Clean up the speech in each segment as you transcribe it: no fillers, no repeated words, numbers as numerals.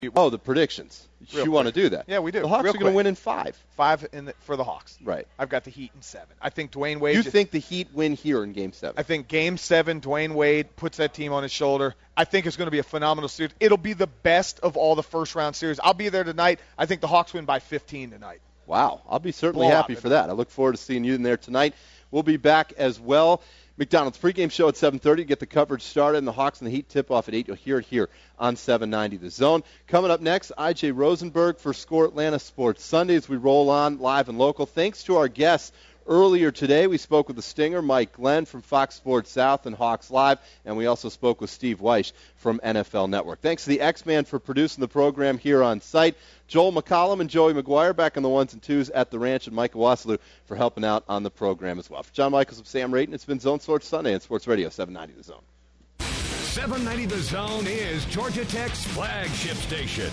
Oh, the predictions. You want to do that? Yeah, we do. The Hawks are going to win in 5. 5 for the Hawks. Right. I've got the Heat in 7. I think Dwayne Wade. You think the Heat win here in Game 7? I think Game 7, Dwayne Wade puts that team on his shoulder. I think it's going to be a phenomenal series. It'll be the best of all the first-round series. I'll be there tonight. I think the Hawks win by 15 tonight. Wow. I'll be certainly happy for that. I look forward to seeing you in there tonight. We'll be back as well. McDonald's pregame show at 7:30. Get the coverage started, and the Hawks and the Heat tip off at 8. You'll hear it here on 790 The Zone. Coming up next, I.J. Rosenberg for Score Atlanta Sports Sunday as we roll on live and local. Thanks to our guests. Earlier today, we spoke with the Stinger, Mike Glenn from Fox Sports South and Hawks Live, and we also spoke with Steve Weish from NFL Network. Thanks to the X-Man for producing the program here on site. Joel McCollum and Joey McGuire back on the 1s and 2s at the ranch, and Mike Wasalu for helping out on the program as well. For John Michaels and Sam Rayton, it's been Zone Sports Sunday on Sports Radio 790 The Zone. 790 The Zone is Georgia Tech's flagship station.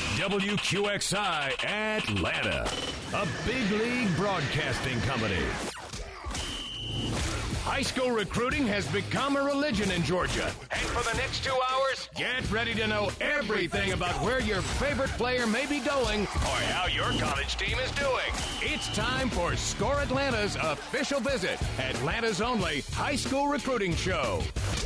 WQXI Atlanta, a big league broadcasting company. High school recruiting has become a religion in Georgia. And for the next 2 hours, get ready to know everything about where your favorite player may be going or how your college team is doing. It's time for Score Atlanta's official visit, Atlanta's only high school recruiting show.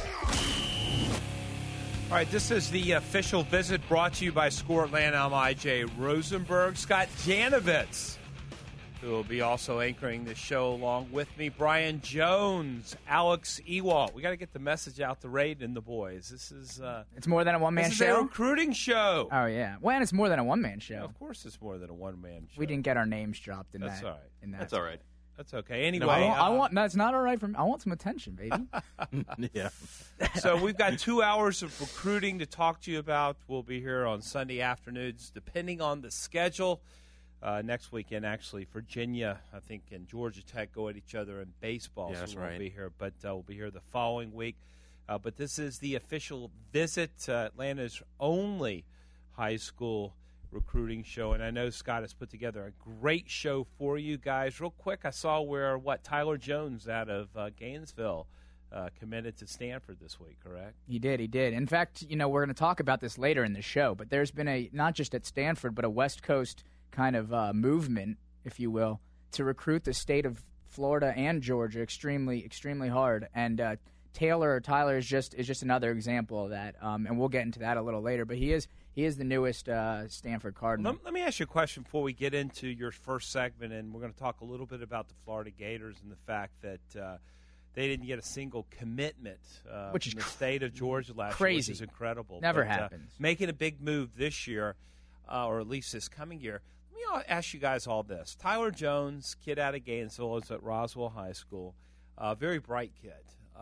All right, this is the official visit brought to you by Score Atlanta. I'm I.J. Rosenberg. Scott Janovitz, who will be also anchoring the show along with me. Brian Jones, Alex Ewald. We got to get the message out to Raiden and the boys. This is it's more than a one-man show? This is a recruiting show. Oh, yeah. Well, and it's more than a one-man show. Yeah, of course it's more than a one-man show. We didn't get our names dropped in that. That's all right. That's all right. That's okay. Anyway, no, that's not all right for me. I want some attention, baby. Yeah. So we've got 2 hours of recruiting to talk to you about. We'll be here on Sunday afternoons, depending on the schedule. Next weekend, actually, Virginia, I think, and Georgia Tech go at each other in baseball. Yeah, that's so we won't right. be here, but we'll be here the following week. But this is the official visit, Atlanta's only high school recruiting show, and I know Scott has put together a great show for you guys. Real quick, I saw where Tyler Jones out of Gainesville committed to Stanford this week, correct? He did. In fact, we're going to talk about this later in the show, but there's been not just at Stanford, but a West Coast kind of movement, if you will, to recruit the state of Florida and Georgia extremely, extremely hard, and Tyler is just another example of that, and we'll get into that a little later, but he is the newest Stanford Cardinal. Let me ask you a question before we get into your first segment, and we're going to talk a little bit about the Florida Gators and the fact that they didn't get a single commitment which is from the state of Georgia last crazy. year, which is incredible. Never happens. Making a big move this year, or at least this coming year. Let me ask you guys all this. Tyler Jones, kid out of Gainesville, is at Roswell High School. Very bright kid.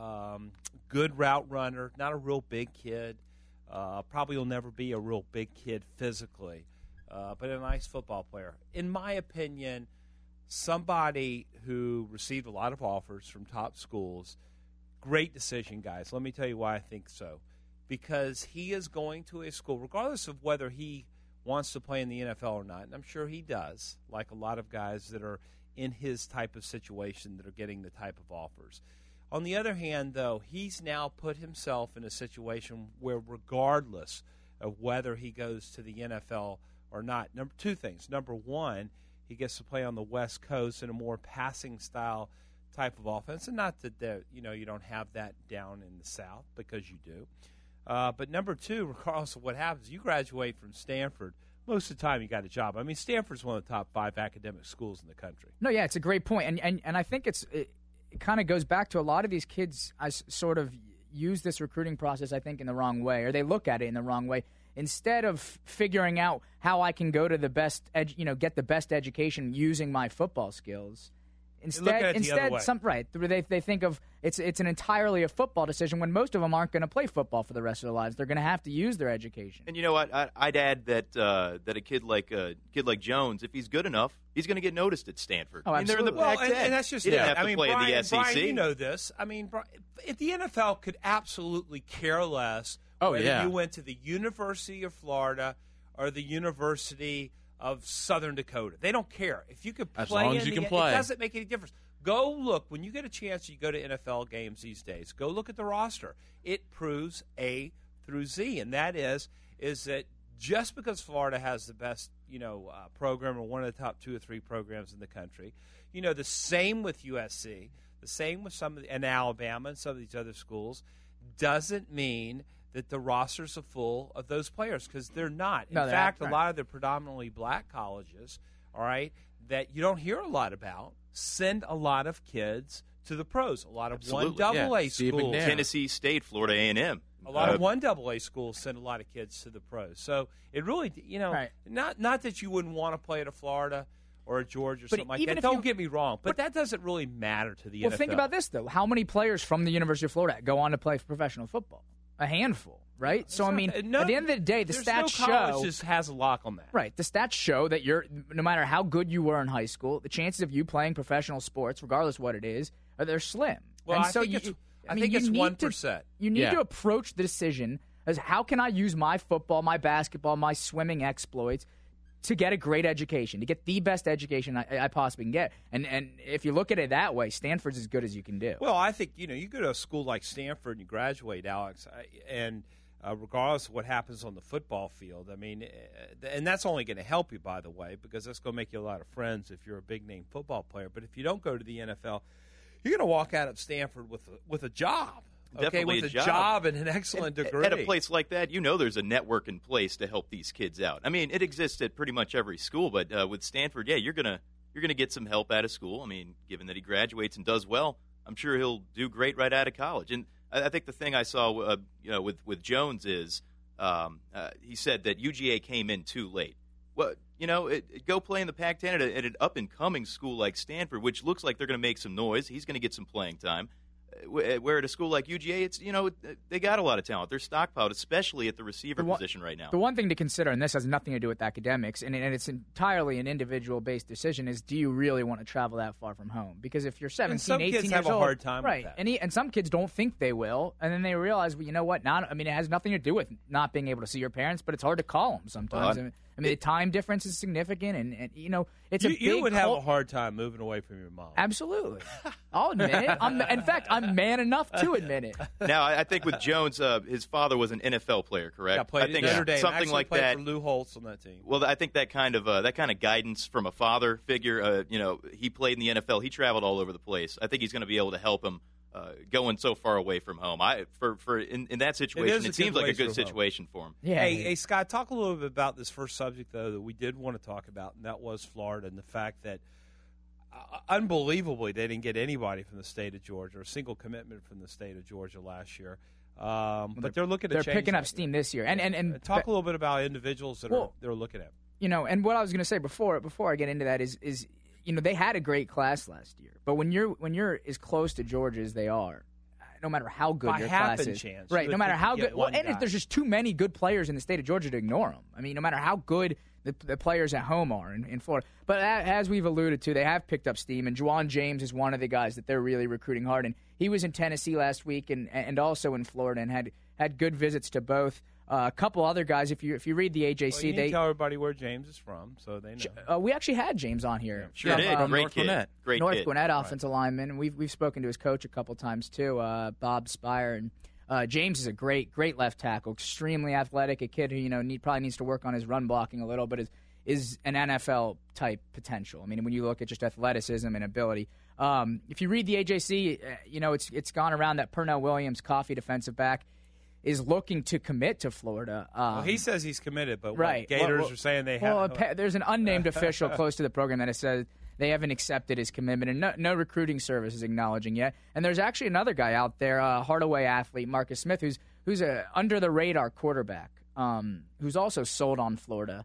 Good route runner, not a real big kid. Probably will never be a real big kid physically, but a nice football player. In my opinion, somebody who received a lot of offers from top schools. Great decision, guys. Let me tell you why I think so. Because he is going to a school, regardless of whether he wants to play in the NFL or not, and I'm sure he does, like a lot of guys that are in his type of situation that are getting the type of offers. On the other hand, though, he's now put himself in a situation where regardless of whether he goes to the NFL or not, two things. Number one, he gets to play on the West Coast in a more passing style type of offense. And not that you don't have that down in the South, because you do. But number two, regardless of what happens, you graduate from Stanford, most of the time you got a job. I mean, Stanford's one of the top 5 academic schools in the country. No, yeah, it's a great point. And I think it kind of goes back to a lot of these kids sort of use this recruiting process, I think, in the wrong way, or they look at it in the wrong way. Instead of figuring out how I can go to the best, get the best education using my football skills, Instead, they think of it's an entirely a football decision when most of them aren't going to play football for the rest of their lives. They're going to have to use their education. And you know what? I'd add that a kid like Jones, if he's good enough, he's going to get noticed at Stanford. Oh, absolutely. They're in the Pac-10. And that's just he it. didn't have to play in the SEC. Brian, you know this. I mean, if the NFL could absolutely care less whether you went to the University of Florida or the University of Southern Dakota. They don't care. If you could play as long as you can play. It doesn't make any difference. Go look. When you get a chance, you go to NFL games these days. Go look at the roster. It proves A through Z, and that is that just because Florida has the best, program or one of the top 2 or 3 programs in the country. The same with USC, the same with and Alabama and some of these other schools, doesn't mean that the rosters are full of those players, because they're not. In fact, a lot of the predominantly black colleges, all right, that you don't hear a lot about, send a lot of kids to the pros. A lot of 1AA schools. Tennessee State, Florida A&M. A lot of 1AA schools send a lot of kids to the pros. So it really, not that you wouldn't want to play at a Florida or a Georgia or something like that. Don't get me wrong, but that doesn't really matter to the NFL. Well, think about this, though. How many players from the University of Florida go on to play professional football? A handful, right? So, at the end of the day, the stats show... college just has a lock on that. Right. The stats show that no matter how good you were in high school, the chances of you playing professional sports, regardless what it is, they're slim. Well, and I think it's 1%. You need to approach the decision as, how can I use my football, my basketball, my swimming exploits to get a great education, to get the best education I possibly can get. And if you look at it that way, Stanford's as good as you can do. Well, I think, you go to a school like Stanford and you graduate, Alex, and regardless of what happens on the football field, and that's only going to help you, by the way, because that's going to make you a lot of friends if you're a big-name football player. But if you don't go to the NFL, you're going to walk out of Stanford with a job. Definitely with a job and an excellent degree. At a place like that, there's a network in place to help these kids out. It exists at pretty much every school, but with Stanford, you're gonna get some help out of school. Given that he graduates and does well, I'm sure he'll do great right out of college. And I think the thing I saw, with Jones is he said that UGA came in too late. Well, go play in the Pac-10 at an up-and-coming school like Stanford, which looks like they're going to make some noise. He's going to get some playing time. Where at a school like UGA, it's they got a lot of talent. They're stockpiled, especially at the receiver position right now. The one thing to consider, and this has nothing to do with academics, and it's entirely an individual-based decision, is do you really want to travel that far from home? Because if you're 17, 18 years old, some kids have a hard time right? With that. And some kids don't think they will, and then they realize, well, you know what? It has nothing to do with not being able to see your parents, but it's hard to call them sometimes. The time difference is significant, and it's a big. You would have a hard time moving away from your mom. Absolutely, I'll admit it. In fact, I'm man enough to admit it. Now, I think with Jones, his father was an NFL player, correct? Yeah, played I think at Notre Dame. Something like played that. For Lou Holtz on that team. Well, I think that kind of guidance from a father figure. He played in the NFL. He traveled all over the place. I think he's going to be able to help him. Going so far away from home, in that situation, it seems like a good situation for him. Yeah. Hey, Scott, talk a little bit about this first subject though that we did want to talk about, and that was Florida and the fact that unbelievably they didn't get anybody from the state of Georgia, or a single commitment from the state of Georgia last year. But they're looking to change. They're picking up steam this year, and talk a little bit about individuals that they're looking at. And what I was going to say before I get into that is they had a great class last year, but when you're as close to Georgia as they are, no matter how good your class is, right? No matter how good, if there's just too many good players in the state of Georgia to ignore them. No matter how good the players at home are in Florida. But as we've alluded to, they have picked up steam, and Juwan James is one of the guys that they're really recruiting hard. And he was in Tennessee last week and also in Florida, and had good visits to both. A couple other guys, if you read the AJC, they tell everybody where James is from, so they know. We actually had James on here. Sure did. Great kid. North Gwinnett offensive lineman. We've spoken to his coach a couple times too, Bob Spire, and James is a great left tackle, extremely athletic, a kid who probably needs to work on his run blocking a little, but is an NFL type potential. When you look at just athleticism and ability. If you read the AJC, it's gone around that Pernell Williams, Coffee defensive back, is looking to commit to Florida. He says he's committed, but right. Gators are saying they have. There's an unnamed official close to the program that has said they haven't accepted his commitment, and no recruiting service is acknowledging yet. And there's actually another guy out there, Hardaway athlete Marcus Smith, who's a under the radar quarterback, who's also sold on Florida.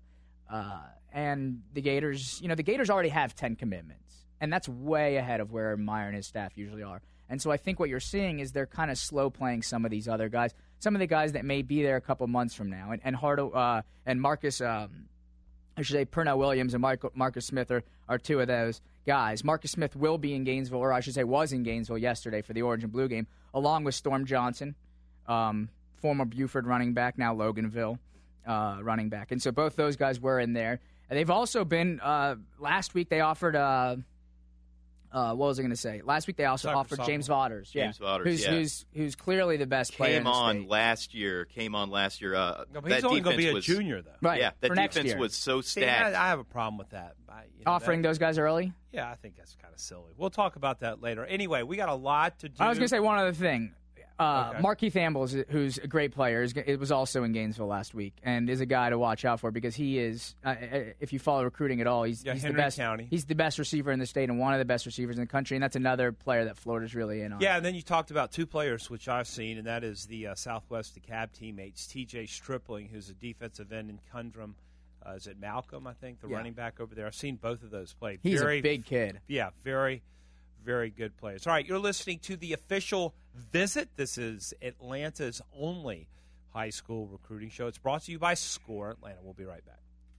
And the Gators, the Gators already have 10 commitments, and that's way ahead of where Meyer and his staff usually are. And so I think what you're seeing is they're kind of slow playing some of these other guys, some of the guys that may be there a couple months from now. And Marcus, I should say Pernell Williams and Marcus Smith are two of those guys. Marcus Smith will be in Gainesville, or I should say was in Gainesville yesterday for the Orange and Blue game, along with Storm Johnson, former Buford running back, now Loganville running back. And so both those guys were in there. And they've also been, last week they offered what was I going to say? Last week they also offered James Vaughters. James Vaughters, who's clearly the best player in the state. Came on last year. No, but he's only going to be a junior, though. Right. Yeah, that for next defense year. was so See, stacked. I have a problem with that. Offering those guys early? Yeah, I think that's kind of silly. We'll talk about that later. Anyway, we got a lot to do. I was going to say one other thing. Okay. Markeith Ambles, who's a great player, it was also in Gainesville last week, and is a guy to watch out for because he is, if you follow recruiting at all, he's the best. County. He's the best receiver in the state and one of the best receivers in the country, and that's another player that Florida's really in on. Yeah, and then you talked about two players which I've seen, and that is the Southwest DeKalb teammates, T.J. Stripling, who's a defensive end in Cundrum. Is it Malcolm, I think, the running back over there? I've seen both of those play. He's a big kid. Yeah, very, very good players. All right, you're listening to the official visit. This is Atlanta's only high school recruiting show. It's brought to you by Score Atlanta. We'll be right back.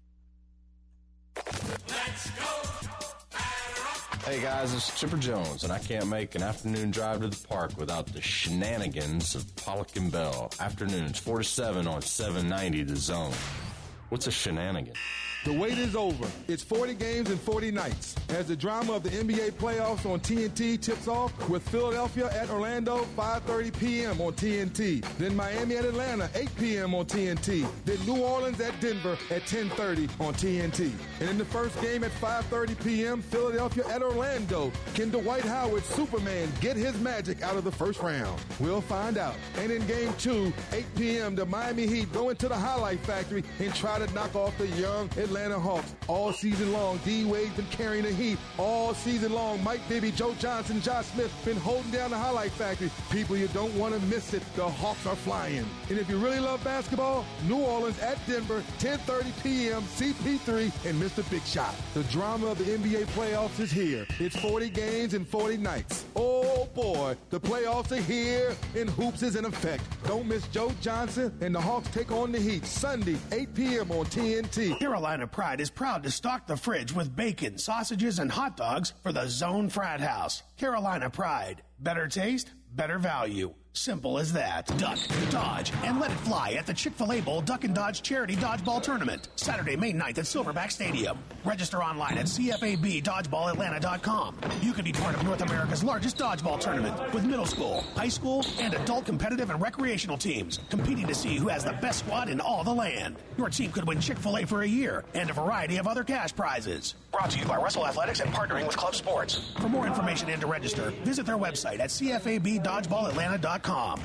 Let's go. Hey guys, it's Chipper Jones, and I can't make an afternoon drive to the park without the shenanigans of Pollock and Bell. Afternoons 4 to 7 on 790 The Zone. What's a shenanigan? The wait is over. It's 40 games and 40 nights. As the drama of the NBA playoffs on TNT tips off with Philadelphia at Orlando, 5:30 p.m. on TNT. Then Miami at Atlanta, 8 p.m. on TNT. Then New Orleans at Denver at 10:30 on TNT. And in the first game at 5:30 p.m., Philadelphia at Orlando. Can Dwight Howard, Superman, get his magic out of the first round? We'll find out. And in game 2, 8 p.m., the Miami Heat go into the highlight factory and try to knock off the young Atlanta Hawks. All season long, D-Wade's been carrying the heat. All season long, Mike Bibby, Joe Johnson, Josh Smith been holding down the highlight factory. People, you don't want to miss it. The Hawks are flying. And if you really love basketball, New Orleans at Denver, 10:30 p.m., CP3 and Mr. Big Shot. The drama of the NBA playoffs is here. It's 40 games and 40 nights. Oh boy, the playoffs are here and hoops is in effect. Don't miss Joe Johnson and the Hawks take on the Heat Sunday, 8 p.m. on TNT. Carolina Pride is proud to stock the fridge with bacon, sausages, and hot dogs for the Zone Frat House. Carolina Pride. Better taste, better value. Simple as that. Duck, dodge, and let it fly at the Chick-fil-A Bowl Duck and Dodge Charity Dodgeball Tournament. Saturday, May 9th at Silverback Stadium. Register online at CFABDodgeballAtlanta.com. You can be part of North America's largest dodgeball tournament with middle school, high school, and adult competitive and recreational teams competing to see who has the best squad in all the land. Your team could win Chick-fil-A for a year and a variety of other cash prizes. Brought to you by Russell Athletics and partnering with Club Sports. For more information and to register, visit their website at CFABDodgeballAtlanta.com.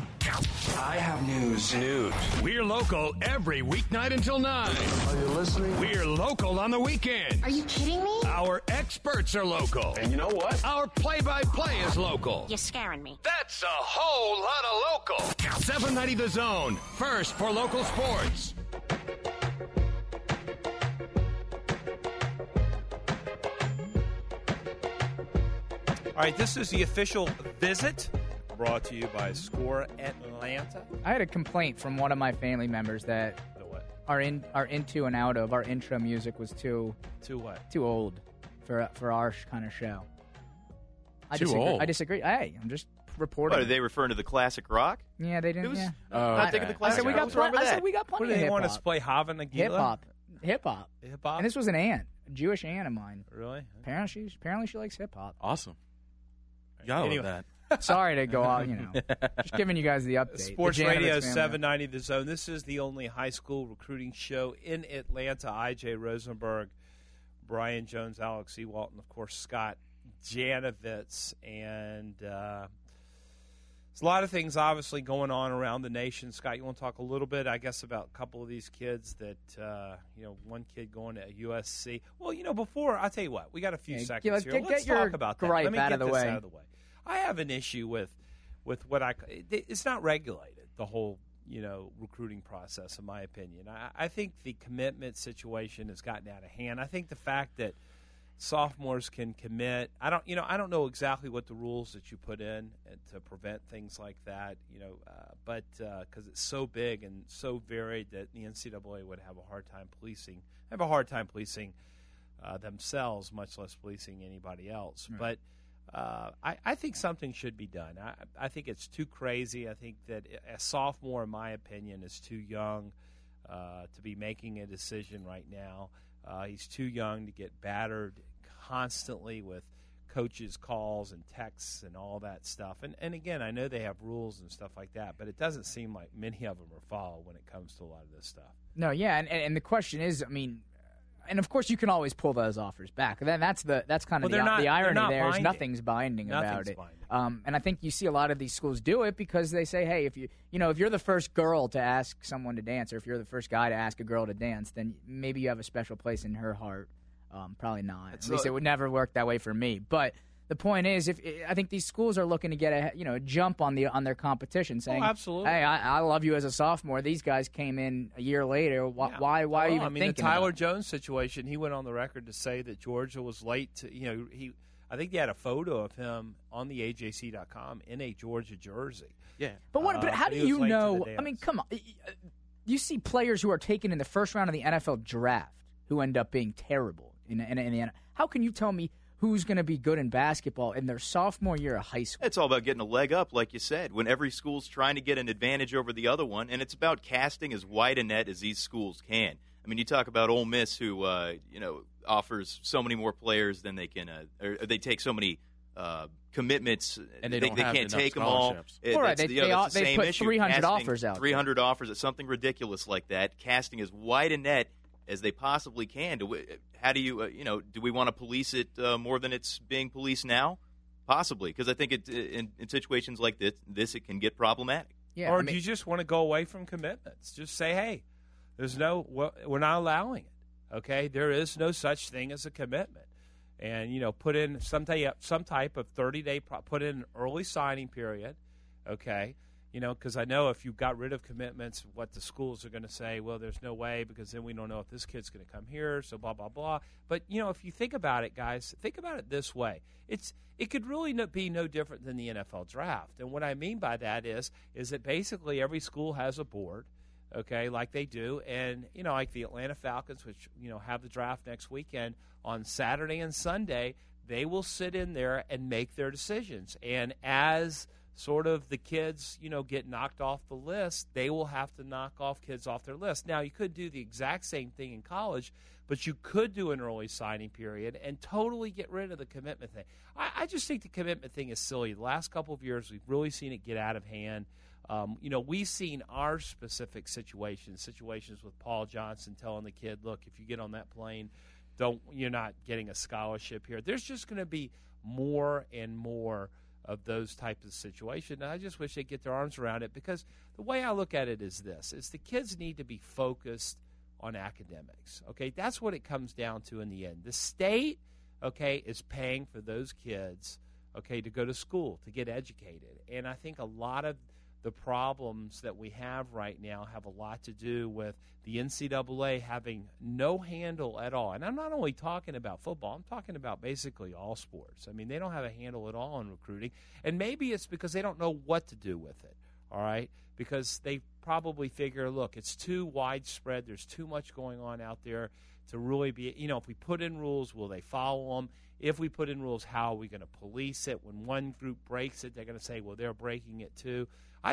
I have news. We're local every weeknight until 9. Are you listening? We're local on the weekend. Are you kidding me? Our experts are local. And you know what? Our play-by-play is local. You're scaring me. That's a whole lot of local. 790 The Zone, first for local sports. All right, this is the official visit brought to you by Score Atlanta. I had a complaint from one of my family members that The what? our into and out of our intro music was too what? too old for our kind of show. Old? I disagree. Hey, I'm just reporting. What, are they referring to the classic rock? Yeah, they didn't. Yeah. I think of the I classic said we rock. got What's wrong with I that? said we got What plenty do of they hip want us hop. to play? Hava Nagila? Hip hop. Hip hop? And this was an aunt, a Jewish aunt of mine. Really? Apparently she likes hip hop. Awesome. You gotta Anyway. love that. Sorry to go out, just giving you guys the update. Sports The Radio Janovitz family. 790 The Zone. This is the only high school recruiting show in Atlanta. I.J. Rosenberg, Brian Jones, Alex Ewalt, and, of course, Scott Janovitz. And there's a lot of things, obviously, going on around the nation. Scott, you want to talk a little bit, I guess, about a couple of these kids that, one kid going to USC. Well, before, I'll tell you what, we got a few seconds here. Let's talk about that. gripe Let me out get of the this way. out of the way. I have an issue with what it's not regulated, the whole, recruiting process, in my opinion. I think the commitment situation has gotten out of hand. I think the fact that sophomores can commit, I don't know exactly what the rules that you put in to prevent things like that, but because it's so big and so varied that the NCAA would have a hard time policing themselves, much less policing anybody else. Right. But I think something should be done. I think it's too crazy. I think that a sophomore, in my opinion, is too young to be making a decision right now. He's too young to get battered constantly with coaches' calls and texts and all that stuff. And again, I know they have rules and stuff like that, but it doesn't seem like many of them are followed when it comes to a lot of this stuff. No, yeah, and the question is, I mean, and of course you can always pull those offers back. Then that's kind of the irony there is nothing's binding about it. And I think you see a lot of these schools do it because they say, hey, if you're the first girl to ask someone to dance, or if you're the first guy to ask a girl to dance, then maybe you have a special place in her heart. Probably not. At least it would never work that way for me. But the point is, I think these schools are looking to get a jump on their competition, saying, absolutely. Hey, I love you as a sophomore. These guys came in a year later. Why are you even thinking? The Tyler Jones situation, he went on the record to say that Georgia was late to, I think he had a photo of him on the AJC.com in a Georgia jersey. Yeah. But how do you know? I mean, come on. You see players who are taken in the first round of the NFL draft who end up being terrible in the NFL. How can you tell me who's going to be good in basketball in their sophomore year of high school? It's all about getting a leg up, like you said, when every school's trying to get an advantage over the other one, and it's about casting as wide a net as these schools can. I mean, you talk about Ole Miss, who offers so many more players than they can, or they take so many commitments, and they can't take them all. They put 300 offers out. 300 offers at something ridiculous like that, casting as wide a net as they possibly can. How do you, do we want to police it more than it's being policed now? Possibly, because I think in situations like this, it can get problematic. Yeah, do you just want to go away from commitments? Just say, hey, we're not allowing it. Okay, there is no such thing as a commitment, and put in some type of 30-day, put in an early signing period. Okay. Because I know if you got rid of commitments, what the schools are going to say, well, there's no way because then we don't know if this kid's going to come here, so blah, blah, blah. But, if you think about it, guys, think about it this way. It could really be no different than the NFL draft. And what I mean by that is that basically every school has a board, okay, like they do. And, like the Atlanta Falcons, which, have the draft next weekend, on Saturday and Sunday, they will sit in there and make their decisions. And as sort of the kids, get knocked off the list, they will have to knock off kids off their list. Now, you could do the exact same thing in college, but you could do an early signing period and totally get rid of the commitment thing. I just think the commitment thing is silly. The last couple of years, we've really seen it get out of hand. We've seen our specific situations with Paul Johnson telling the kid, look, if you get on that plane, you're not getting a scholarship here. There's just going to be more and more of those types of situations. And I just wish they'd get their arms around it, because the way I look at it is this, is the kids need to be focused on academics. Okay, that's what it comes down to in the end. The state, okay, is paying for those kids, okay, to go to school, to get educated. And I think a lot of the problems that we have right now have a lot to do with the NCAA having no handle at all. And I'm not only talking about football, I'm talking about basically all sports. I mean, they don't have a handle at all on recruiting. And maybe it's because they don't know what to do with it, all right? Because they probably figure, look, it's too widespread, there's too much going on out there to really be, if we put in rules, will they follow them? If we put in rules, how are we going to police it? When one group breaks it, they're going to say, well, they're breaking it too.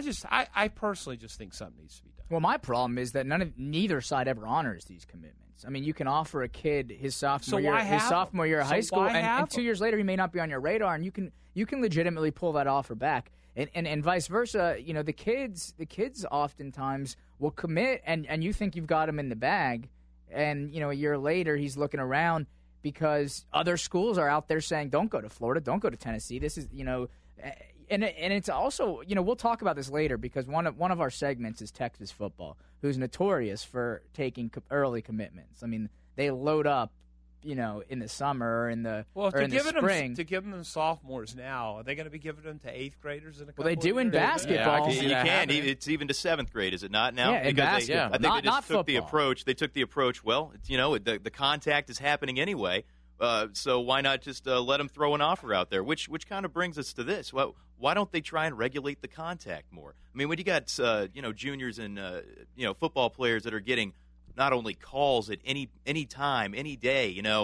I personally just think something needs to be done. Well, my problem is that neither side ever honors these commitments. I mean, you can offer a kid his sophomore year of high school, and 2 years later he may not be on your radar, and you can legitimately pull that offer back, and vice versa. The kids oftentimes will commit, and you think you've got him in the bag, and a year later he's looking around because other schools are out there saying, don't go to Florida, don't go to Tennessee. This is And it's also, we'll talk about this later, because one of our segments is Texas football, who's notorious for taking early commitments. I mean, they load up, in the summer or in the spring. To give them sophomores now, are they going to be giving them to 8th graders in a couple Well, they do in basketball. Yeah, you can. It's even to 7th grade, is it not now? Yeah, in basketball. I think they just took the approach. They took the approach, well, the contact is happening anyway. So why not just let them throw an offer out there? Which kind of brings us to this. Well, why don't they try and regulate the contact more? I mean, when you got juniors and football players that are getting not only calls at any time, any day,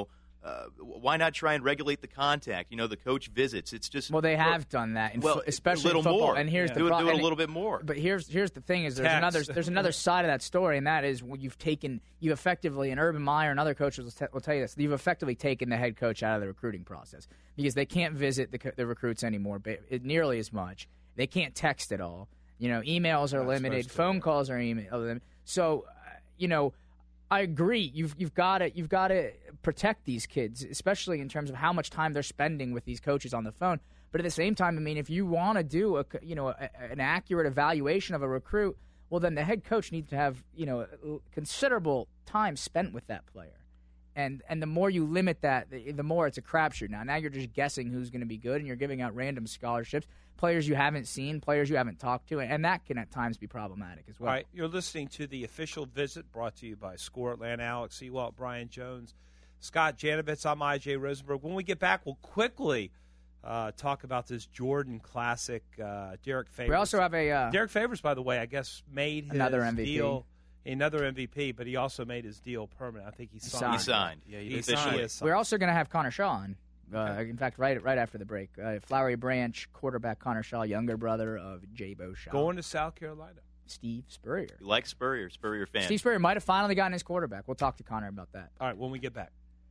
Why not try and regulate the contact? The coach visits. It's just they have done that, especially a little in football. more. And here's the do it problem. a little bit more. But here's the thing: is there's another side of that story, and that is you've effectively, and Urban Meyer and other coaches will tell you this. You've effectively taken the head coach out of the recruiting process because they can't visit the recruits anymore nearly as much. They can't text at all. Emails are limited. Phone calls are limited. So, I agree. You've got to protect these kids, especially in terms of how much time they're spending with these coaches on the phone. But at the same time, I mean, if you want to do an accurate evaluation of a recruit, well, then the head coach needs to have considerable time spent with that player. And the more you limit that, the more it's a crapshoot. Now you're just guessing who's going to be good, and you're giving out random scholarships, players you haven't seen, players you haven't talked to, and that can at times be problematic as well. All right, you're listening to The Official Visit, brought to you by Score Atlanta. Alex Ewalt, Brian Jones, Scott Janovitz. I'm I.J. Rosenberg. When we get back, we'll quickly talk about this Jordan Classic. Derek Favors. We also have Derek Favors, by the way, I guess made another his MVP. Deal. Another MVP, but he also made his deal permanent. I think he signed. He signed. Yeah, he officially signed. We're also going to have Connor Shaw on. In fact, right after the break. Flowery Branch quarterback Connor Shaw, younger brother of Jabo Shaw. Going to South Carolina. Steve Spurrier. You like Spurrier fan. Steve Spurrier might have finally gotten his quarterback. We'll talk to Connor about that. All right, when we get back.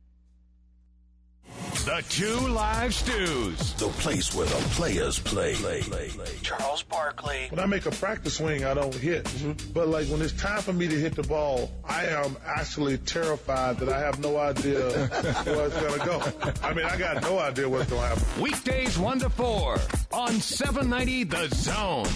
The Two Live Stews. The place where the players play. Charles Barkley. When I make a practice swing, I don't hit. But when it's time for me to hit the ball, I am actually terrified that I have no idea where it's going to go. I mean, I got no idea what's going to happen. Weekdays 1 to 4 on 790 The Zone.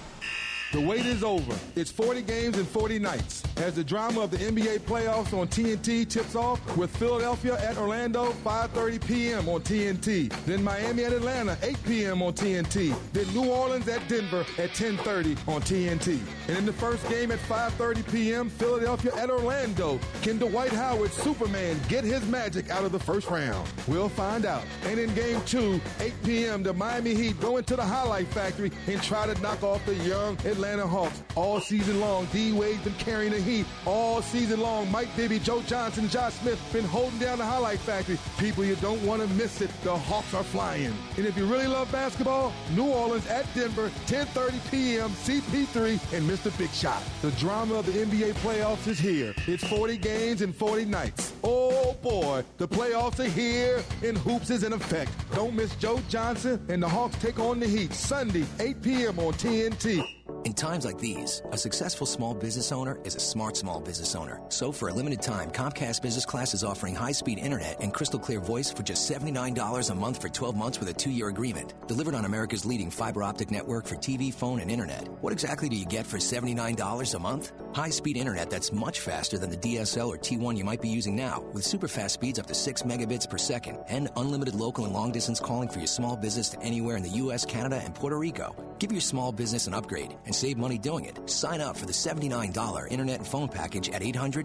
The wait is over. It's 40 games and 40 nights as the drama of the NBA playoffs on TNT tips off with Philadelphia at Orlando, 5:30 p.m. on TNT. Then Miami at Atlanta, 8 p.m. on TNT. Then New Orleans at Denver at 10:30 on TNT. And in the first game at 5:30 p.m., Philadelphia at Orlando. Can Dwight Howard, Superman, get his magic out of the first round? We'll find out. And in game 2, 8 p.m., the Miami Heat go into the Highlight Factory and try to knock off the young Atlanta Hawks. All season long, D-Wade's been carrying the heat. All season long, Mike Bibby, Joe Johnson, Josh Smith been holding down the Highlight Factory. People, you don't want to miss it. The Hawks are flying. And if you really love basketball, New Orleans at Denver, 10:30 p.m., CP3 and Mr. Big Shot. The drama of the NBA playoffs is here. It's 40 games and 40 nights. Oh, boy, the playoffs are here and hoops is in effect. Don't miss Joe Johnson and the Hawks take on the Heat Sunday, 8 p.m. on TNT. In times like these, a successful small business owner is a smart small business owner. So for a limited time, Comcast Business Class is offering high-speed internet and crystal clear voice for just $79 a month for 12 months with a 2-year agreement. Delivered on America's leading fiber optic network for TV, phone, and internet. What exactly do you get for $79 a month? High-speed internet that's much faster than the DSL or T1 you might be using now, with super fast speeds up to 6 megabits per second, and unlimited local and long-distance calling for your small business to anywhere in the U.S., Canada, and Puerto Rico. Give your small business an upgrade and save money doing it. Sign up for the $79 internet and phone package at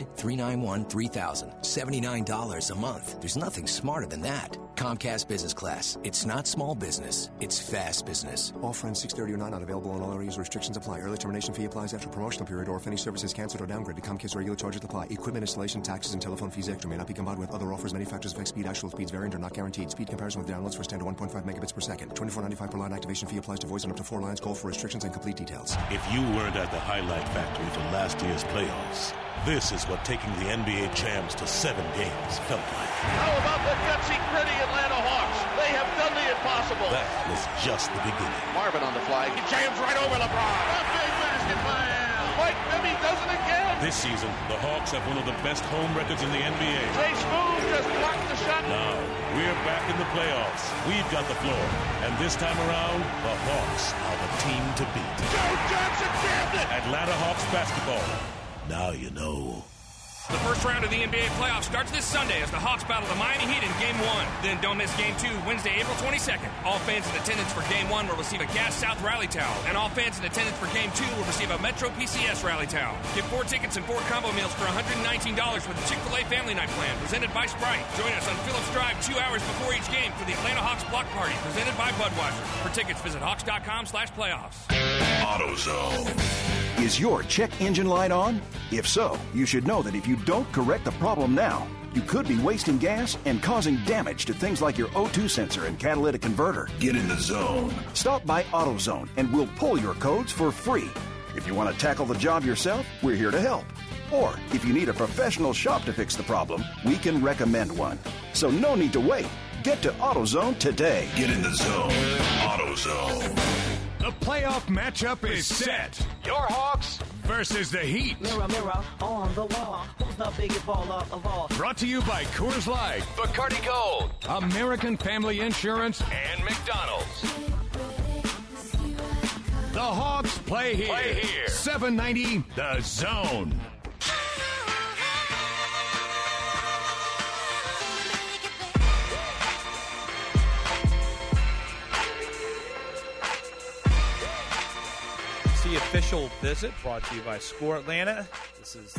800-391-3000. $79 a month. There's nothing smarter than that. Comcast Business Class. It's not small business. It's fast business. Offer ends 6/30/09. Not available on all areas. Restrictions apply. Early termination fee applies after promotional period or if any service is canceled or downgraded. Comcast regular charges apply. Equipment installation, taxes, and telephone fees extra may not be combined with other offers. Many factors affect speed. Actual speeds vary and are not guaranteed. Speed comparison with downloads for standard 1.5 megabits per second. $24.95 per line. Activation fee applies to voice on up to 4 lines. Call for restrictions and complete details. If you weren't at the Highlight Factory for last year's playoffs, this is what taking the NBA champs to 7 games felt like. How about the gutsy, gritty Atlanta Hawks? They have done the impossible. That was just the beginning. Marvin on the flag. He jams right over LeBron. A big basket by Al. Mike Bibby does it again. This season, the Hawks have one of the best home records in the NBA. Jay Smooth just blocked the shot. Now, we're back in the playoffs. We've got the floor. And this time around, the Hawks are the team to beat. Joe Johnson jammed it. Atlanta Hawks basketball. Now you know. The first round of the NBA playoffs starts this Sunday as the Hawks battle the Miami Heat in Game 1. Then don't miss Game 2, Wednesday, April 22nd. All fans in attendance for Game 1 will receive a Gas South Rally Towel, and all fans in attendance for Game 2 will receive a Metro PCS Rally Towel. Get 4 tickets and 4 combo meals for $119 with the Chick-fil-A Family Night Plan, presented by Sprite. Join us on Phillips Drive 2 hours before each game for the Atlanta Hawks Block Party, presented by Budweiser. For tickets, visit Hawks.com/playoffs. AutoZone. Is your check engine light on? If so, you should know that if you don't correct the problem now, you could be wasting gas and causing damage to things like your O2 sensor and catalytic converter. Get in the zone. Stop by AutoZone and we'll pull your codes for free. If you want to tackle the job yourself, we're here to help. Or if you need a professional shop to fix the problem, we can recommend one. So no need to wait. Get to AutoZone today. Get in the zone. AutoZone. The playoff matchup is set. Your Hawks versus the Heat. Mirror, mirror on the wall. Who's the biggest baller of all? Brought to you by Coors Light, Bacardi Gold, American Family Insurance, and McDonald's. The Hawks play here. 790 The Zone. The official visit brought to you by Score Atlanta. This is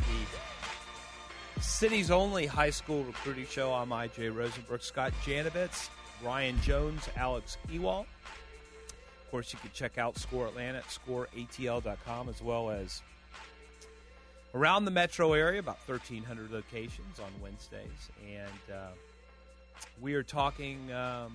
the city's only high school recruiting show. I'm I.J. Rosenberg, Scott Janovitz, Ryan Jones, Alex Ewald. Of course, you can check out Score Atlanta at scoreatl.com, as well as around the metro area, about 1,300 locations on Wednesdays. And we are talking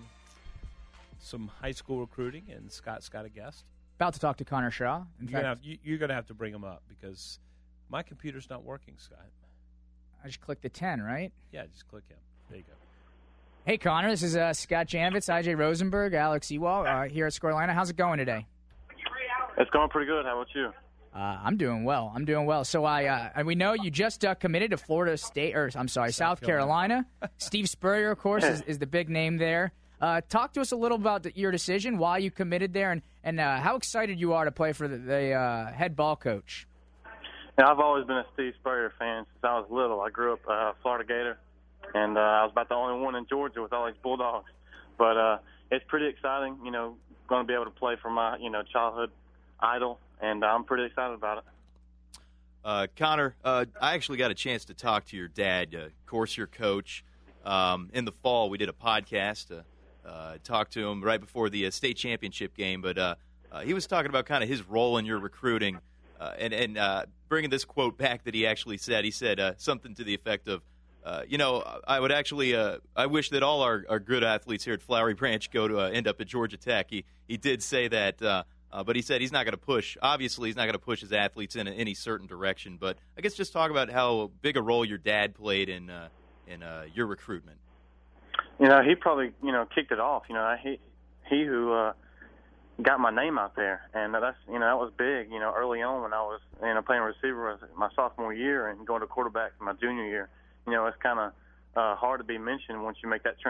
some high school recruiting, and Scott's got a guest. About to talk to Connor Shaw. You're going to have to bring him up because my computer's not working, Scott. I just clicked the 10, right? Yeah, just click him. There you go. Hey, Connor. This is Scott Janovitz, I.J. Rosenberg, Alex Ewald here at Score Atlanta. How's it going today? It's going pretty good. How about you? I'm doing well. So we know you just committed to Florida State, South Carolina. Steve Spurrier, of course, is the big name there. Talk to us a little about your decision, why you committed there, and how excited you are to play for the head ball coach. Yeah, I've always been a Steve Spurrier fan since I was little. I grew up Florida Gator, and I was about the only one in Georgia with all these Bulldogs. But it's pretty exciting, going to be able to play for my, childhood idol, and I'm pretty excited about it. Connor, I actually got a chance to talk to your dad, of course, your coach. In the fall, we did a podcast. Talked to him right before the state championship game, but he was talking about kind of his role in your recruiting, and bringing this quote back that he actually said. He said something to the effect of, I would actually, I wish that all our good athletes here at Flowery Branch go to end up at Georgia Tech. He did say that, but he said he's not going to push. Obviously, he's not going to push his athletes in any certain direction. But I guess just talk about how big a role your dad played in your recruitment. He probably, kicked it off. He who got my name out there, and that's, that was big. Early on when I was, playing receiver my sophomore year and going to quarterback my junior year. It's kind of hard to be mentioned once you make that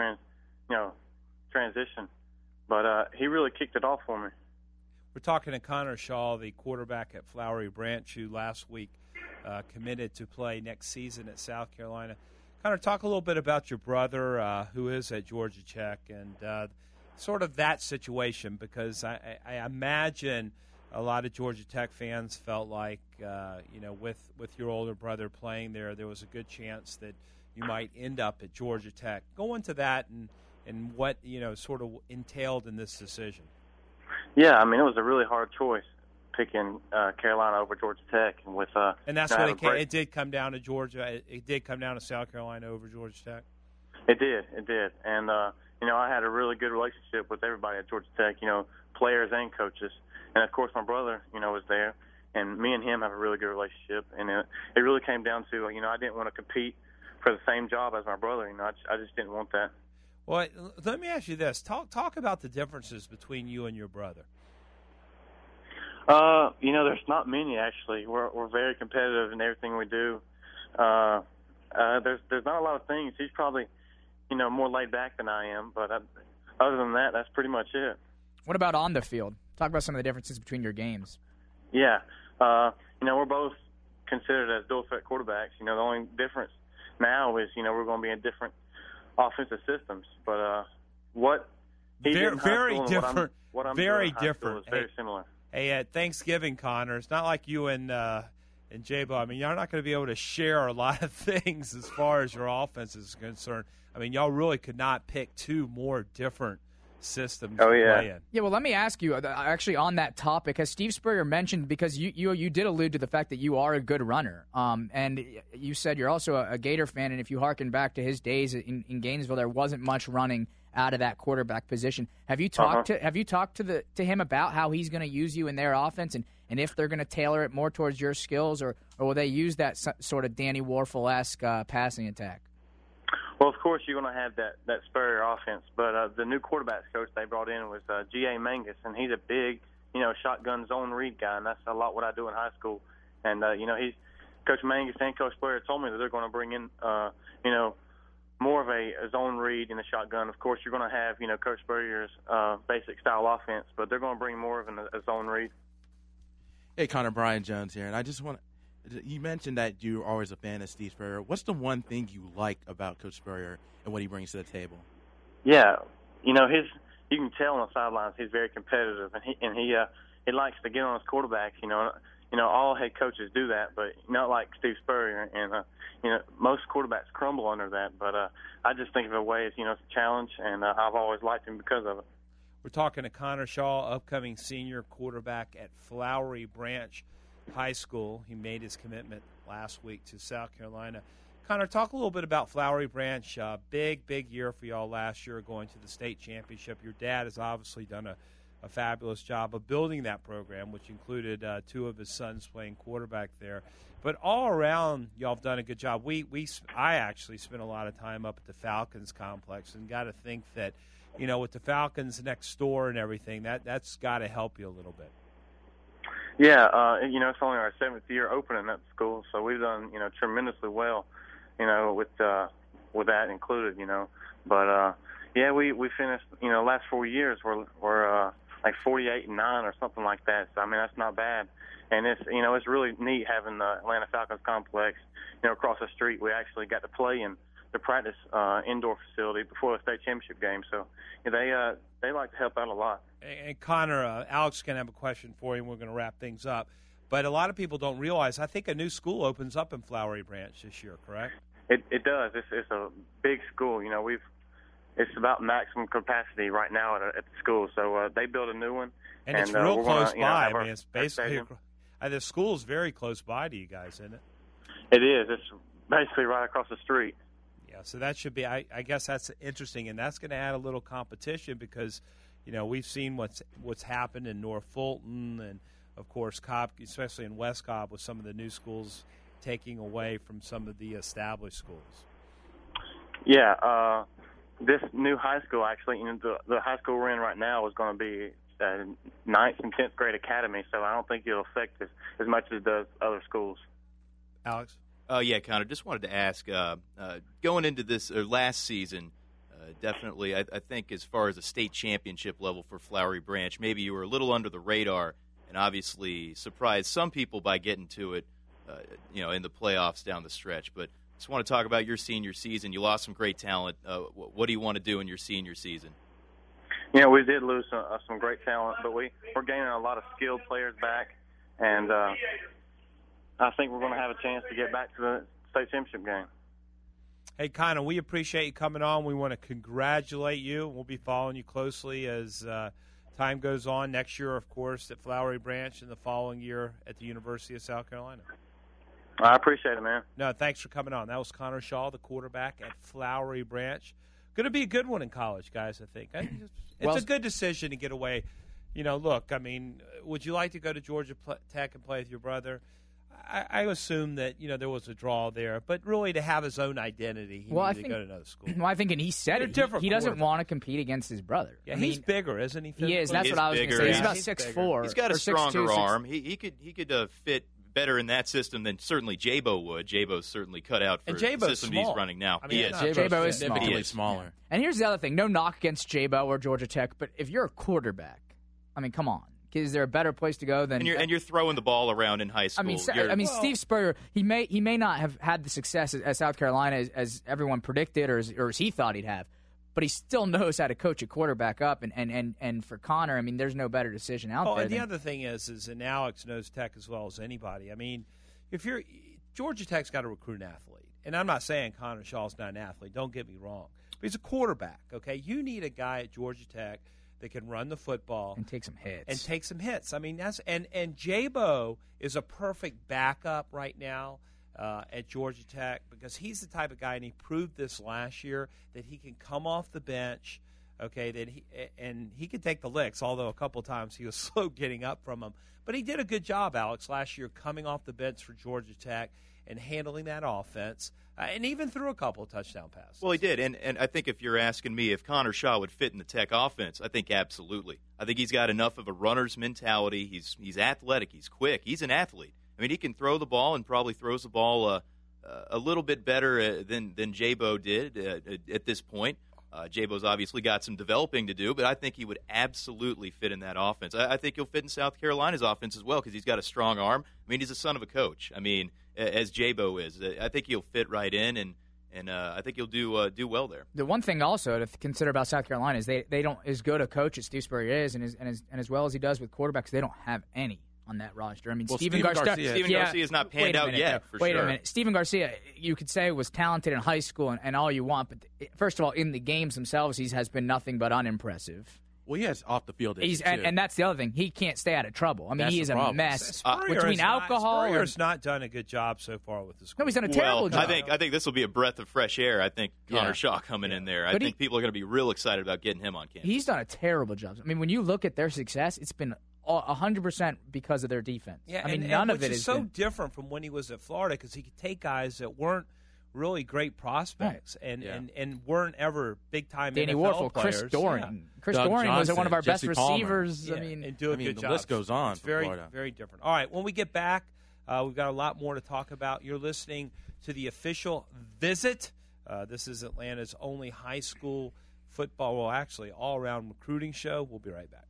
transition. But he really kicked it off for me. We're talking to Connor Shaw, the quarterback at Flowery Branch, who last week committed to play next season at South Carolina. Connor, talk a little bit about your brother, who is at Georgia Tech, and sort of that situation, because I imagine a lot of Georgia Tech fans felt like, with your older brother playing there was a good chance that you might end up at Georgia Tech. Go into that and what, sort of entailed in this decision. Yeah, it was a really hard choice, picking Carolina over Georgia Tech, and with and that's what it did come down to Georgia. It did come down to South Carolina over Georgia Tech. It did, and I had a really good relationship with everybody at Georgia Tech. Players and coaches, and of course my brother, was there, and me and him have a really good relationship. And it really came down to, I didn't want to compete for the same job as my brother. I just didn't want that. Well, let me ask you this: talk about the differences between you and your brother. There's not many, actually. We're very competitive in everything we do. There's not a lot of things. He's probably, more laid back than I am, but other than that, that's pretty much it. What about on the field? Talk about some of the differences between your games. Yeah. We're both considered as dual threat quarterbacks. The only difference now is, we're going to be in different offensive systems. But what he did in high school and what I'm doing in high school is very similar. Hey, at Thanksgiving, Connor, it's not like you and J-Bo. You're not going to be able to share a lot of things as far as your offense is concerned. Y'all really could not pick two more different systems Oh, to yeah. play in. Yeah, well, let me ask you, actually, on that topic, has Steve Spurrier mentioned, because you did allude to the fact that you are a good runner, and you said you're also a Gator fan, and if you hearken back to his days in Gainesville, there wasn't much running out of that quarterback position. Have you talked to him about how he's going to use you in their offense, and if they're going to tailor it more towards your skills, or will they use that sort of Danny Warfel-esque passing attack? Well, of course, you're going to have that Spurrier offense, but the new quarterbacks coach they brought in was G.A. Mangus, and he's a big, shotgun zone read guy, and that's a lot what I do in high school. And, Coach Mangus and Coach Spurrier told me that they're going to bring in, more of a zone read in the shotgun. Of course, you're going to have, Coach Spurrier's basic style offense, but they're going to bring more of a zone read. Hey, Connor, Brian Jones here, and I just want to. You mentioned that you're always a fan of Steve Spurrier. What's the one thing you like about Coach Spurrier and what he brings to the table? Yeah, you can tell on the sidelines he's very competitive, and he likes to get on his quarterbacks. All head coaches do that, but not like Steve Spurrier. And most quarterbacks crumble under that. But I just think of it a way as it's a challenge, and I've always liked him because of it. We're talking to Connor Shaw, upcoming senior quarterback at Flowery Branch High School. He made his commitment last week to South Carolina. Connor, talk a little bit about Flowery Branch. Big year for y'all last year, going to the state championship. Your dad has obviously done a fabulous job of building that program, which included two of his sons playing quarterback there. But all around, y'all have done a good job. I actually spent a lot of time up at the Falcons complex, and got to think that, with the Falcons next door and everything, that's got to help you a little bit. Yeah, it's only our 7th year opening at the school, so we've done, tremendously well, with that included, But we finished, last 4 years we're like 48-9 or something like that. So I mean, that's not bad. And it's really neat having the Atlanta Falcons complex, across the street. We actually got to play in the practice indoor facility before the state championship game. So they like to help out a lot. And Connor, Alex is going to have a question for you, and we're going to wrap things up. But a lot of people don't realize, I think a new school opens up in Flowery Branch this year, correct? It does. It's a big school. It's about maximum capacity right now at the school. So they built a new one. And it's real close by. I mean, it's basically the school's very close by to you guys, isn't it? It is. It's basically right across the street. Yeah, so that should be, I guess that's interesting, and that's going to add a little competition because, we've seen what's happened in North Fulton and, of course, Cobb, especially in West Cobb, with some of the new schools taking away from some of the established schools. Yeah, this new high school, actually, the high school we're in right now is going to be 9th and 10th grade academy, so I don't think it'll affect us as much as it does other schools. Alex? Yeah, Connor, just wanted to ask, going into this last season, definitely, I think as far as a state championship level for Flowery Branch, maybe you were a little under the radar and obviously surprised some people by getting to it, in the playoffs down the stretch. But just want to talk about your senior season. You lost some great talent. What do you want to do in your senior season? We did lose some great talent, but we're gaining a lot of skilled players back, and I think we're going to have a chance to get back to the state championship game. Hey, Connor, we appreciate you coming on. We want to congratulate you. We'll be following you closely as time goes on. Next year, of course, at Flowery Branch, and the following year at the University of South Carolina. I appreciate it, man. No, thanks for coming on. That was Connor Shaw, the quarterback at Flowery Branch. Going to be a good one in college, guys, I think. It's a good decision to get away. Look, I mean, would you like to go to Georgia Tech and play with your brother? I assume that, there was a draw there, but really to have his own identity, he needed to go to another school. Well, I think, and he said it, he doesn't want to compete against his brother. Yeah, he's bigger, isn't he? He is. That's what I was going to say. He's about 6'4". He's got a stronger arm. He could fit better in that system than certainly Jabo would. Jabo's certainly cut out for the system he's running now. I mean, he is. Jabo is significantly smaller. And here's the other thing. No knock against Jabo or Georgia Tech, but if you're a quarterback, I mean, come on. Is there a better place to go than? And you're throwing the ball around in high school. Steve Spurrier, he may not have had the success at South Carolina as everyone predicted or as he thought he'd have, but he still knows how to coach a quarterback up. And for Connor, I mean, there's no better decision out there. And the other thing is and Alex knows Tech as well as anybody. I mean, if you're Georgia Tech's got to recruit an athlete, and I'm not saying Connor Shaw's not an athlete. Don't get me wrong. But he's a quarterback, okay? You need a guy at Georgia Tech that can run the football. And take some hits. I mean, and Jabo is a perfect backup right now at Georgia Tech because he's the type of guy, and he proved this last year, that he can come off the bench, okay, and he can take the licks, although a couple times he was slow getting up from them. But he did a good job, Alex, last year coming off the bench for Georgia Tech and handling that offense, and even threw a couple of touchdown passes. Well, he did, and I think if you're asking me if Connor Shaw would fit in the Tech offense, I think absolutely. I think he's got enough of a runner's mentality. He's athletic. He's quick. He's an athlete. I mean, he can throw the ball and probably throws the ball a little bit better than Jabo did at this point. Jabo's obviously got some developing to do, but I think he would absolutely fit in that offense. I think he'll fit in South Carolina's offense as well because he's got a strong arm. I mean, he's a son of a coach. I mean, as Jabo is. I think he'll fit right in, and I think he'll do well there. The one thing also to consider about South Carolina is they don't, as good a coach as Steve Spurrier is, and as well as he does with quarterbacks, they don't have any on that roster. I mean, Stephen Garcia has not panned out yet. Wait a minute, Stephen Garcia, you could say was talented in high school and all you want, but first of all, in the games themselves, he has been nothing but unimpressive. Well, he has off the field issues too. And that's the other thing. He can't stay out of trouble. I mean, he is a mess between alcohol. Spurrier's not done a good job so far with the school. No, he's done a terrible job. I think this will be a breath of fresh air. I think Connor Shaw coming in there. I think people are going to be real excited about getting him on campus. He's done a terrible job. I mean, when you look at their success, it's been 100% because of their defense. Yeah, I mean, and none of which it is so different from when he was at Florida because he could take guys that weren't really great prospects and weren't ever big-time Danny NFL Warfel, players. Chris Doering. Yeah. Chris Doering was one of our best receivers. Yeah, I mean, and do a good job. The list goes on. It's very, Florida. very different. All right, when we get back, we've got a lot more to talk about. You're listening to the official visit. This is Atlanta's only high school football, well, actually, all-around recruiting show. We'll be right back.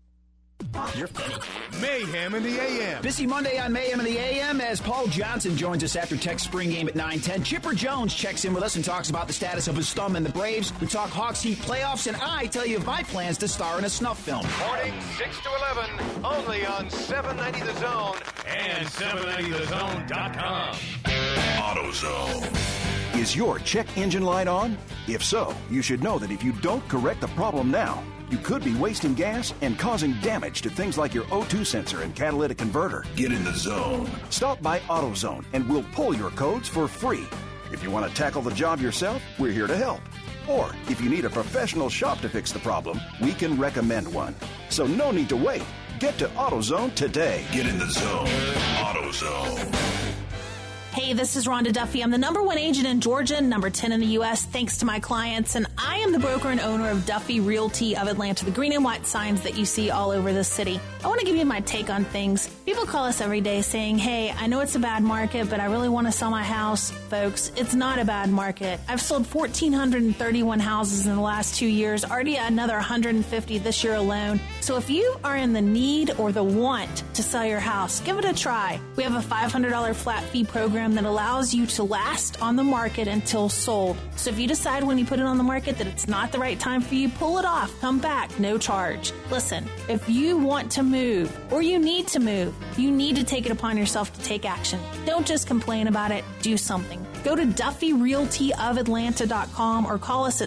Mayhem in the AM. Busy Monday on Mayhem in the AM as Paul Johnson joins us after Tech's spring game at 9:10. Chipper Jones checks in with us and talks about the status of his thumb and the Braves. We talk Hawks Heat playoffs, and I tell you of my plans to star in a snuff film. Morning 6 to 11, only on 790 The Zone and 790thezone.com. AutoZone. Is your check engine light on? If so, you should know that if you don't correct the problem now, you could be wasting gas and causing damage to things like your O2 sensor and catalytic converter. Get in the zone. Stop by AutoZone and we'll pull your codes for free. If you want to tackle the job yourself, we're here to help. Or if you need a professional shop to fix the problem, we can recommend one. So no need to wait. Get to AutoZone today. Get in the zone. AutoZone. Hey, this is Rhonda Duffy. I'm the #1 agent in Georgia, number 10 in the U.S., thanks to my clients, and I am the broker and owner of Duffy Realty of Atlanta, the green and white signs that you see all over the city. I want to give you my take on things. People call us every day saying, hey, I know it's a bad market, but I really want to sell my house. Folks, it's not a bad market. I've sold 1,431 houses in the last 2 years, already another 150 this year alone. So if you are in the need or the want to sell your house, give it a try. We have a $500 flat fee program that allows you to last on the market until sold. So if you decide when you put it on the market that it's not the right time for you, pull it off, come back, no charge. Listen, if you want to move or you need to move, you need to take it upon yourself to take action. Don't just complain about it, do something. Go to DuffyRealtyOfAtlanta.com or call us at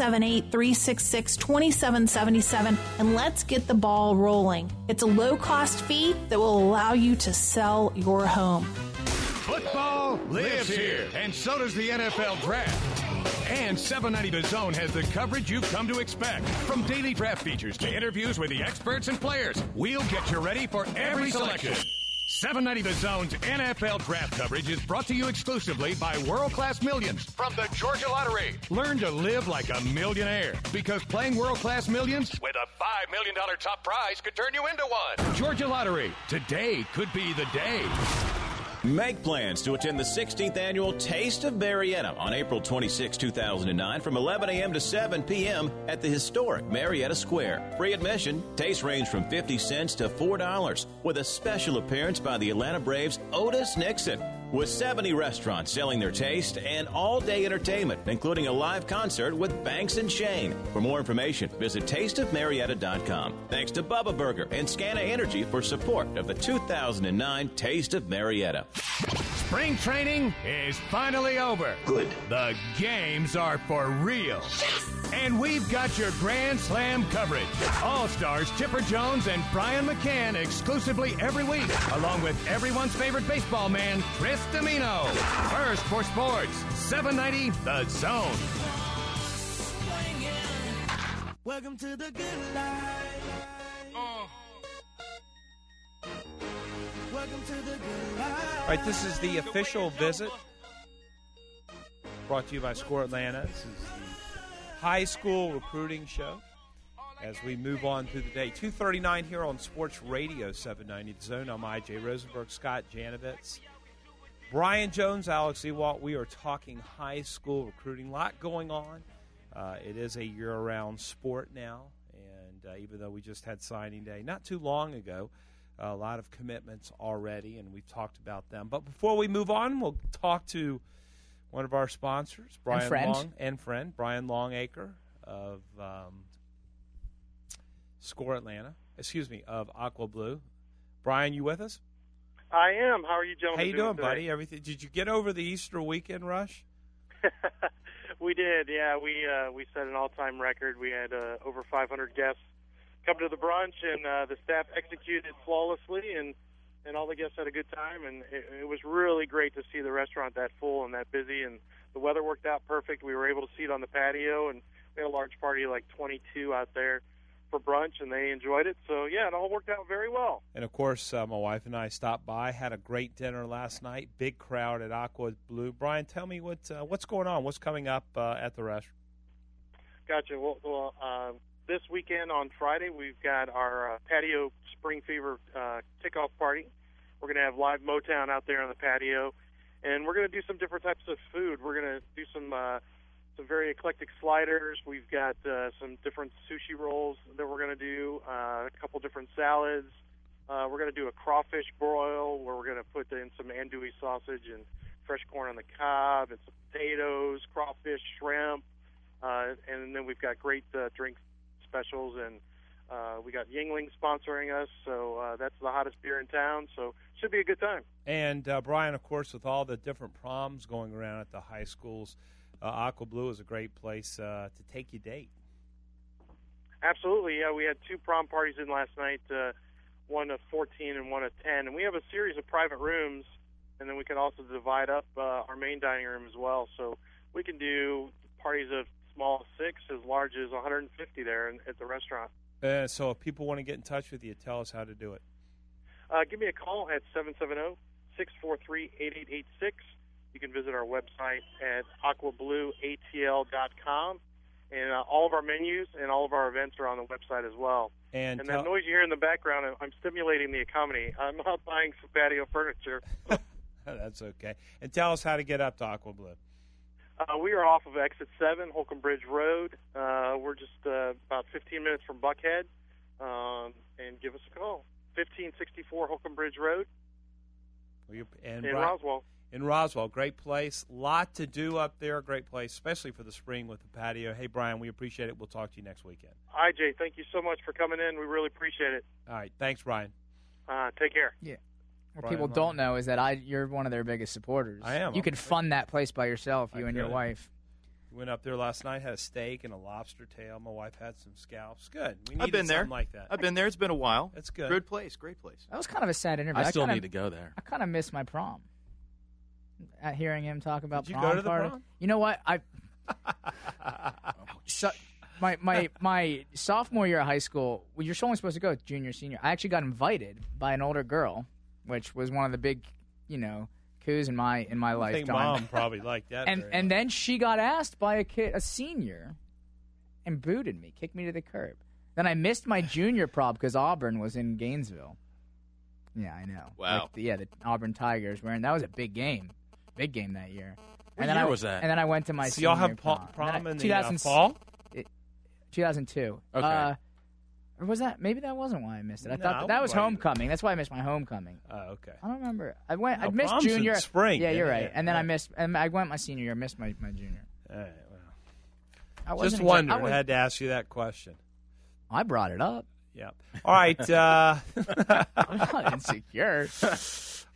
678-366-2777 and let's get the ball rolling. It's a low-cost fee that will allow you to sell your home. Football lives here, and so does the NFL Draft. And 790 The Zone has the coverage you've come to expect. From daily draft features to interviews with the experts and players, we'll get you ready for every selection. 790 The Zone's NFL Draft coverage is brought to you exclusively by World Class Millions from the Georgia Lottery. Learn to live like a millionaire, because playing World Class Millions with a $5 million top prize could turn you into one. Georgia Lottery. Today could be the day. Make plans to attend the 16th Annual Taste of Marietta on April 26, 2009 from 11 a.m. to 7 p.m. at the historic Marietta Square. Free admission, tastes range from 50 cents to $4, with a special appearance by the Atlanta Braves' Otis Nixon. With 70 restaurants selling their taste and all-day entertainment, including a live concert with Banks and Shane. For more information, visit tasteofmarietta.com. Thanks to Bubba Burger and Scana Energy for support of the 2009 Taste of Marietta. Spring training is finally over. Good. The games are for real. Yes! And we've got your Grand Slam coverage. All-Stars Chipper Jones and Brian McCann exclusively every week, along with everyone's favorite baseball man, Chris Domino. First for sports, 790 The Zone. Welcome to the good life. Welcome to the good life. All right, this is the official visit brought to you by Score Atlanta. This is the high school recruiting show as we move on through the day. 2:39 here on Sports Radio 790 The Zone. I'm I.J. Rosenberg, Scott Janovitz, Brian Jones, Alex Ewalt. We are talking high school recruiting. A lot going on. It is a year-round sport now, and even though we just had signing day not too long ago, a lot of commitments already, and we've talked about them. But before we move on, we'll talk to one of our sponsors, Brian Brian Longacre of Score Atlanta. Of Aqua Blue. Brian, you with us? I am. How are you gentlemen? How you doing, today? buddy? Everything? Did you get over the Easter weekend rush? We did. Yeah, we set an all-time record. We had over 500 guests come to the brunch, and the staff executed flawlessly, and all the guests had a good time, and it was really great to see the restaurant that full and that busy, and the weather worked out perfect. We were able to seat on the patio, and we had a large party, like 22 out there for brunch, and they enjoyed it. So, yeah, it all worked out very well. And, of course, my wife and I stopped by, had a great dinner last night, big crowd at Aqua Blue. Brian, tell me what's going on, what's coming up at the restaurant? Gotcha. Well, this weekend on Friday, we've got our patio Spring Fever kickoff party. We're going to have live Motown out there on the patio, and we're going to do some different types of food. We're going to do some very eclectic sliders. We've got some different sushi rolls that we're going to do, a couple different salads. We're going to do a crawfish broil where we're going to put in some andouille sausage and fresh corn on the cob and some potatoes, crawfish, shrimp, and then we've got great drink specials, and we got Yingling sponsoring us, so that's the hottest beer in town, so should be a good time. And Brian, of course, with all the different proms going around at the high schools, Aqua Blue is a great place to take you date. Absolutely, yeah. We had two prom parties in last night, one of 14 and one of 10, and we have a series of private rooms, and then we can also divide up our main dining room as well, so we can do parties of small 6 as large as 150 there at the restaurant. So if people want to get in touch with you, tell us how to do it. Give me a call at 770-643-8886. You can visit our website at aquablueatl.com. And all of our menus and all of our events are on the website as well. And that noise you hear in the background, I'm stimulating the economy. I'm not buying some patio furniture. That's okay. And tell us how to get up to Aqua Blue. We are off of Exit 7, Holcomb Bridge Road. We're just about 15 minutes from Buckhead. And give us a call. 1564 Holcomb Bridge Road in Roswell. In Roswell, great place. Lot to do up there. Great place, especially for the spring with the patio. Hey, Brian, we appreciate it. We'll talk to you next weekend. IJ, thank you so much for coming in. We really appreciate it. All right. Thanks, Brian. Take care. Yeah. What people don't know is that you're one of their biggest supporters. I am. You could fund that place by yourself, you and your wife. We went up there last night, had a steak and a lobster tail. My wife had some scallops. Good. I've been there. Something like that. I've been there. It's been a while. It's good. Good place. Great place. That was kind of a sad interview. I still need to go there. I kind of miss my prom. At hearing him talk about Did you prom go to the party. prom? You know what? My sophomore year of high school, well, you're only supposed to go junior, senior. I actually got invited by an older girl, which was one of the big, coups in my lifetime. I think Mom probably liked that. And then she got asked by a senior, and booted me, kicked me to the curb. Then I missed my junior prom because Auburn was in Gainesville. Yeah, I know. Wow. The Auburn Tigers were in. That was a big game. Big game that year. What year was that? And then I went to my So senior y'all have prom in the fall? 2002. Okay. Or was that? Maybe that wasn't why I missed it. I No, thought that was homecoming. That's why I missed my homecoming. Oh, okay. I don't remember. I missed prom's in junior. spring. Yeah, you're Yeah, right. yeah, And then yeah. I went my senior year. Missed my junior. All right, I well. wasn't Just exa- wondering. I was- I had to ask you that question. I brought it up. Yep. All right. I'm not insecure.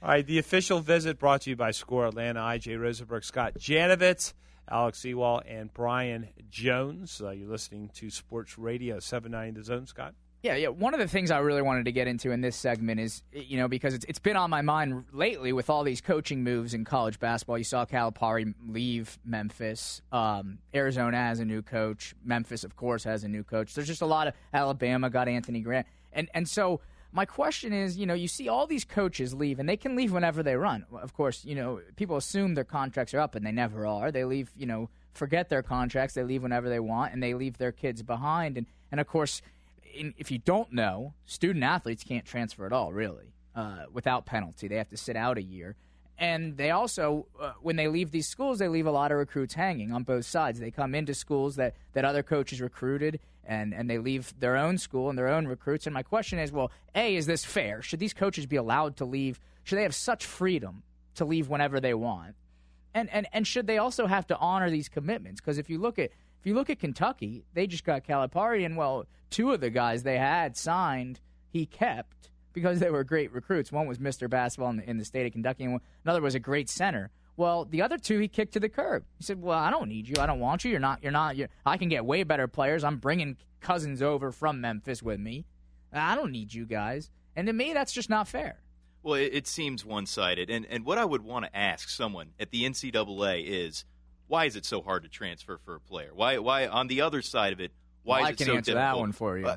All right, the official visit brought to you by Score Atlanta. I.J. Rosenberg, Scott Janovitz, Alex Ewald, and Brian Jones. You're listening to Sports Radio 790 The Zone, Scott. Yeah. One of the things I really wanted to get into in this segment is, because it's been on my mind lately with all these coaching moves in college basketball. You saw Calipari leave Memphis. Arizona has a new coach. Memphis, of course, has a new coach. There's just a lot of Alabama got Anthony Grant. And so my question is, you see all these coaches leave, and they can leave whenever they run. Of course, people assume their contracts are up, and they never are. They leave, forget their contracts. They leave whenever they want, and they leave their kids behind. And of course, if you don't know, student-athletes can't transfer at all, really, without penalty. They have to sit out a year. And they also, when they leave these schools, they leave a lot of recruits hanging on both sides. They come into schools that other coaches recruited, and they leave their own school and their own recruits. And my question is, well, A, is this fair? Should these coaches be allowed to leave? Should they have such freedom to leave whenever they want? And should they also have to honor these commitments? Because if you look at Kentucky, they just got Calipari, and, well, two of the guys they had signed, he kept because they were great recruits. One was Mr. Basketball in the state of Kentucky, and another was a great center. Well, the other two he kicked to the curb. He said, well, I don't need you. I don't want you. You're not. I can get way better players. I'm bringing Cousins over from Memphis with me. I don't need you guys. And to me, that's just not fair. Well, it seems one-sided. And what I would want to ask someone at the NCAA is, why is it so hard to transfer for a player? Why on the other side of it, why is it so difficult? I can answer that one for you.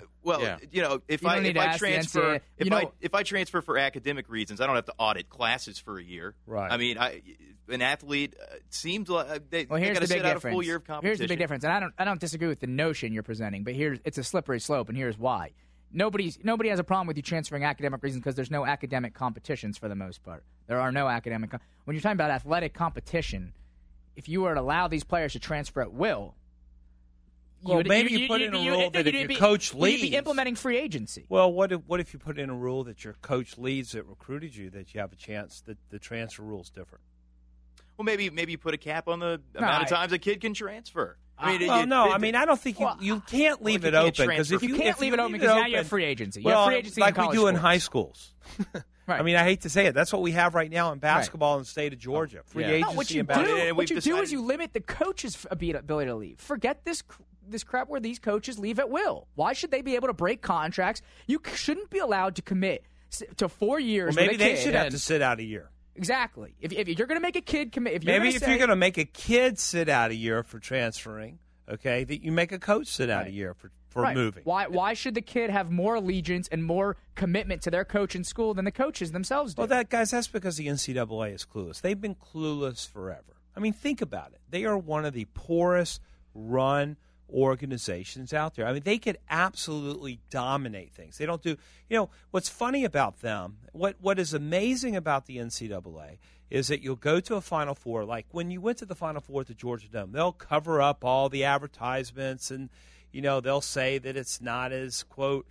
If I transfer for academic reasons, I don't have to audit classes for a year. Right. I mean, an athlete seems like they got to sit out a full year of competition. Here's the big difference, and I don't disagree with the notion you're presenting, but it's a slippery slope, and here's why. Nobody has a problem with you transferring academic reasons because there's no academic competitions for the most part. There are no academic when you're talking about athletic competition. If you were to allow these players to transfer at will. Well, maybe you put in a rule that if your coach leaves, you'd be implementing free agency. Well, what if you put in a rule that your coach leaves that recruited you, that you have a chance that the transfer rule is different? Well, maybe you put a cap on the amount of times a kid can transfer. I don't think you can't leave it open because if you can't leave it open because now you have free agency. You have free agency like we do in sports. high schools. Right. I mean, I hate to say it. That's what we have right now in basketball in the state of Georgia. Free agency in basketball. What you do is you limit the coach's ability to leave. Forget this crap where these coaches leave at will. Why should they be able to break contracts? You shouldn't be allowed to commit to 4 years. Well, maybe they should have to sit out a year. Exactly. If you're going to make a kid commit, if you're going to make a kid sit out a year for transferring, okay, that you make a coach sit out a year for moving. Why should the kid have more allegiance and more commitment to their coach in school than the coaches themselves do? Well, that's because the NCAA is clueless. They've been clueless forever. I mean, think about it. They are one of the poorest run organizations out there. I mean, they could absolutely dominate things. They don't do, what's funny about them, what is amazing about the NCAA is that you'll go to a Final Four. Like when you went to the Final Four at the Georgia Dome, they'll cover up all the advertisements and, they'll say that it's not as, quote,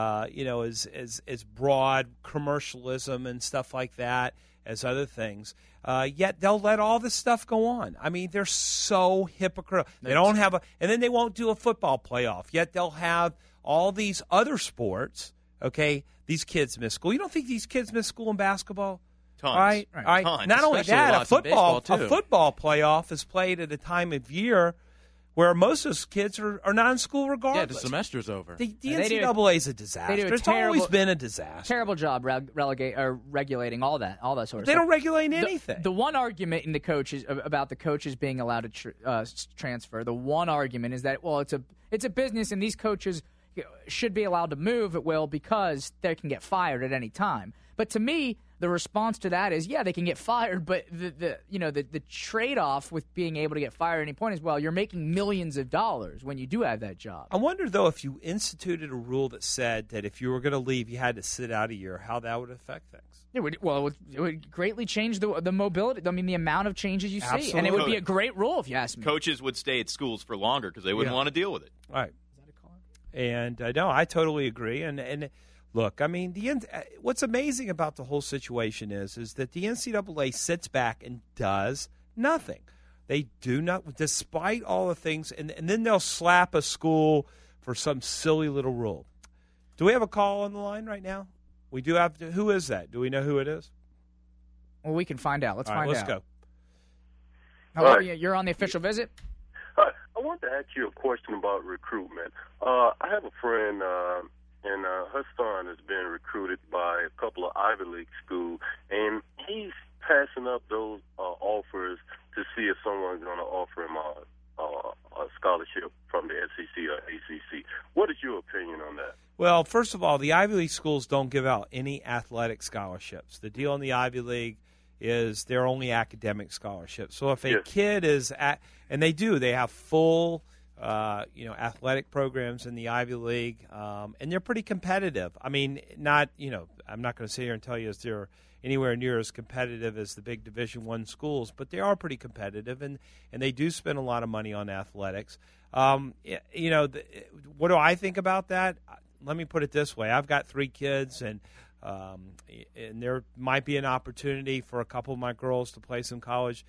as broad commercialism and stuff like that as other things. Yet they'll let all this stuff go on. I mean, they're so hypocritical. They don't have and then they won't do a football playoff. Yet they'll have all these other sports. Okay, these kids miss school. You don't think these kids miss school in basketball? Tons. All right. Tons. Not only that, a football playoff is played at a time of year where most of those kids are not in school regardless. Yeah, the semester's over. The NCAA is a disaster. It's always been a disaster. Terrible job regulating all that sort of stuff. They don't regulate anything. The one argument in the coaches about the coaches being allowed to transfer, the one argument is that, well, it's a business and these coaches should be allowed to move at will because they can get fired at any time. But to me, the response to that is, yeah, they can get fired, but the trade-off with being able to get fired at any point is, well, you're making millions of dollars when you do have that job. I wonder, though, if you instituted a rule that said that if you were going to leave, you had to sit out a year, how that would affect things. It would greatly change the mobility. I mean, the amount of changes you Absolutely. see, and it would be a great rule if you ask me. Coaches would stay at schools for longer because they wouldn't want to deal with it. Right. Is that a call? And no, I totally agree. And look, I mean, what's amazing about the whole situation is that the NCAA sits back and does nothing. They do not, despite all the things, and then they'll slap a school for some silly little rule. Do we have a call on the line right now? We do have. Who is that? Do we know who it is? Well, we can find out. Let's find let's out. go. Hello, Right. you're on the official visit? I wanted to ask you a question about recruitment. I have a friend, and her son has been recruited by a couple of Ivy League schools, and he's passing up those offers to see if someone's going to offer him a scholarship from the SEC or ACC. What is your opinion on that? Well, first of all, the Ivy League schools don't give out any athletic scholarships. The deal in the Ivy League is they're only academic scholarships. So if a kid is and they have full athletic programs in the Ivy League, and they're pretty competitive. I mean, I'm not going to sit here and tell you they're anywhere near as competitive as the big Division I schools, but they are pretty competitive, and they do spend a lot of money on athletics. What do I think about that? Let me put it this way. I've got 3 kids, and there might be an opportunity for a couple of my girls to play some college.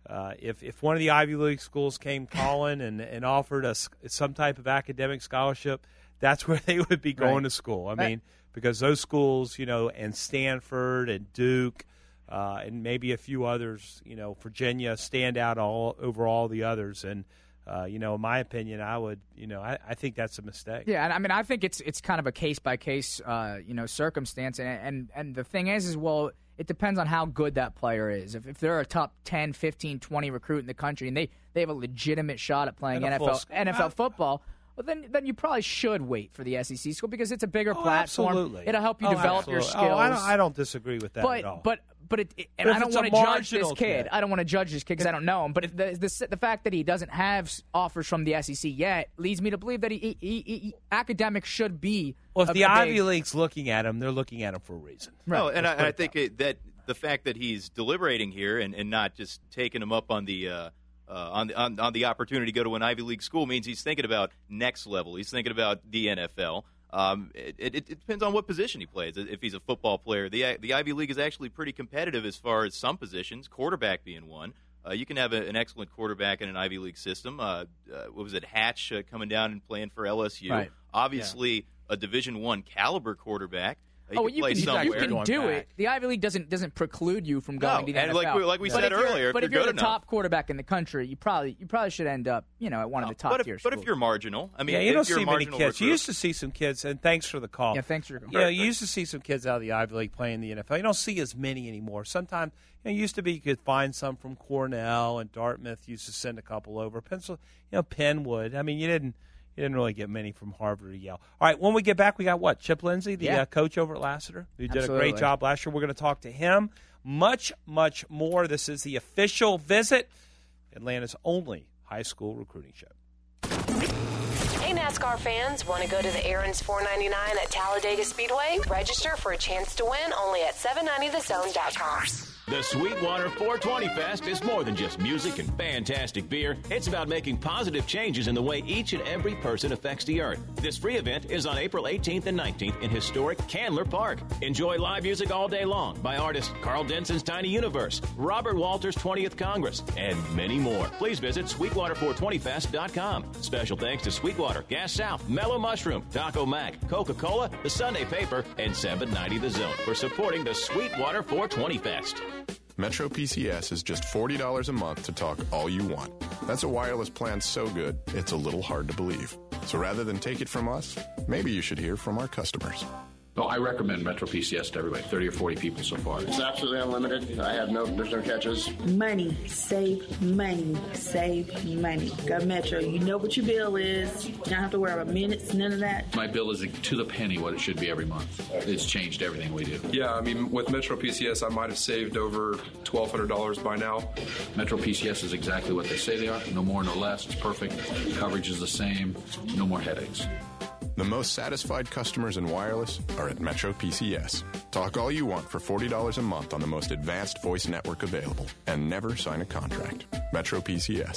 If one of the Ivy League schools came calling and offered us some type of academic scholarship, that's where they would be going to school. I mean, because those schools, and Stanford and Duke and maybe a few others, Virginia stand out over all the others. And, in my opinion, I would, I think that's a mistake. Yeah, and I mean, I think it's kind of a case-by-case, circumstance. And the thing is, well, it depends on how good that player is. If they're a top 10, 15, 20 recruit in the country and they have a legitimate shot at playing NFL football, well, then you probably should wait for the SEC school because it's a bigger platform. Absolutely. It'll help you develop your skills. I don't disagree with that at all. But I don't want to judge this kid. I don't want to judge this kid because I don't know him. But the fact that he doesn't have offers from the SEC yet leads me to believe that he academics should be. Well, if the Ivy League's looking at him, they're looking at him for a reason. Right. No, and I think that the fact that he's deliberating here and not just taking him up on the on the opportunity to go to an Ivy League school means he's thinking about next level. He's thinking about the NFL. It depends on what position he plays. If he's a football player, the Ivy League is actually pretty competitive as far as some positions, quarterback being one. You can have an excellent quarterback in an Ivy League system. What was it, Hatch coming down and playing for LSU? Right. Obviously, a Division I caliber quarterback. You can do it. The Ivy League doesn't preclude you from going to the NFL. Like we said earlier, but if you're the top quarterback in the country, you probably should end up at one of the top tier schools. But if you're marginal, I mean, you don't see many kids. Recruit. You used to see some kids, and thanks for the call. Yeah, thanks for your call. Yeah, you used to see some kids out of the Ivy League playing the NFL. You don't see as many anymore. Sometimes it used to be you could find some from Cornell, and Dartmouth used to send a couple over. Penn would. I mean, you didn't really get many from Harvard or Yale. All right, when we get back, we got what? Chip Lindsey, the coach over at Lassiter, who did a great job last year. We're going to talk to him much, much more. This is the official visit, Atlanta's only high school recruiting show. Hey, NASCAR fans, want to go to the Aaron's 499 at Talladega Speedway? Register for a chance to win only at 790thezone.com. The Sweetwater 420 Fest is more than just music and fantastic beer. It's about making positive changes in the way each and every person affects the earth. This free event is on April 18th and 19th in historic Candler Park. Enjoy live music all day long by artists Carl Denson's Tiny Universe, Robert Walters' 20th Congress, and many more. Please visit SweetWater420Fest.com. Special thanks to Sweetwater, Gas South, Mellow Mushroom, Taco Mac, Coca-Cola, The Sunday Paper, and 790 The Zone for supporting the Sweetwater 420 Fest. Metro PCS is just $40 a month to talk all you want. That's a wireless plan so good, it's a little hard to believe. So rather than take it from us, maybe you should hear from our customers. No, I recommend Metro PCS to everybody. 30 or 40 people so far. It's absolutely unlimited. There's no catches. Money, save money, save money. Go Metro. You know what your bill is. You don't have to worry about minutes, none of that. My bill is to the penny what it should be every month. It's changed everything we do. Yeah, I mean, with Metro PCS, I might have saved over $1,200 by now. Metro PCS is exactly what they say they are. No more, no less. It's perfect. Coverage is the same. No more headaches. The most satisfied customers in wireless are at Metro PCS. Talk all you want for $40 a month on the most advanced voice network available and never sign a contract. Metro PCS.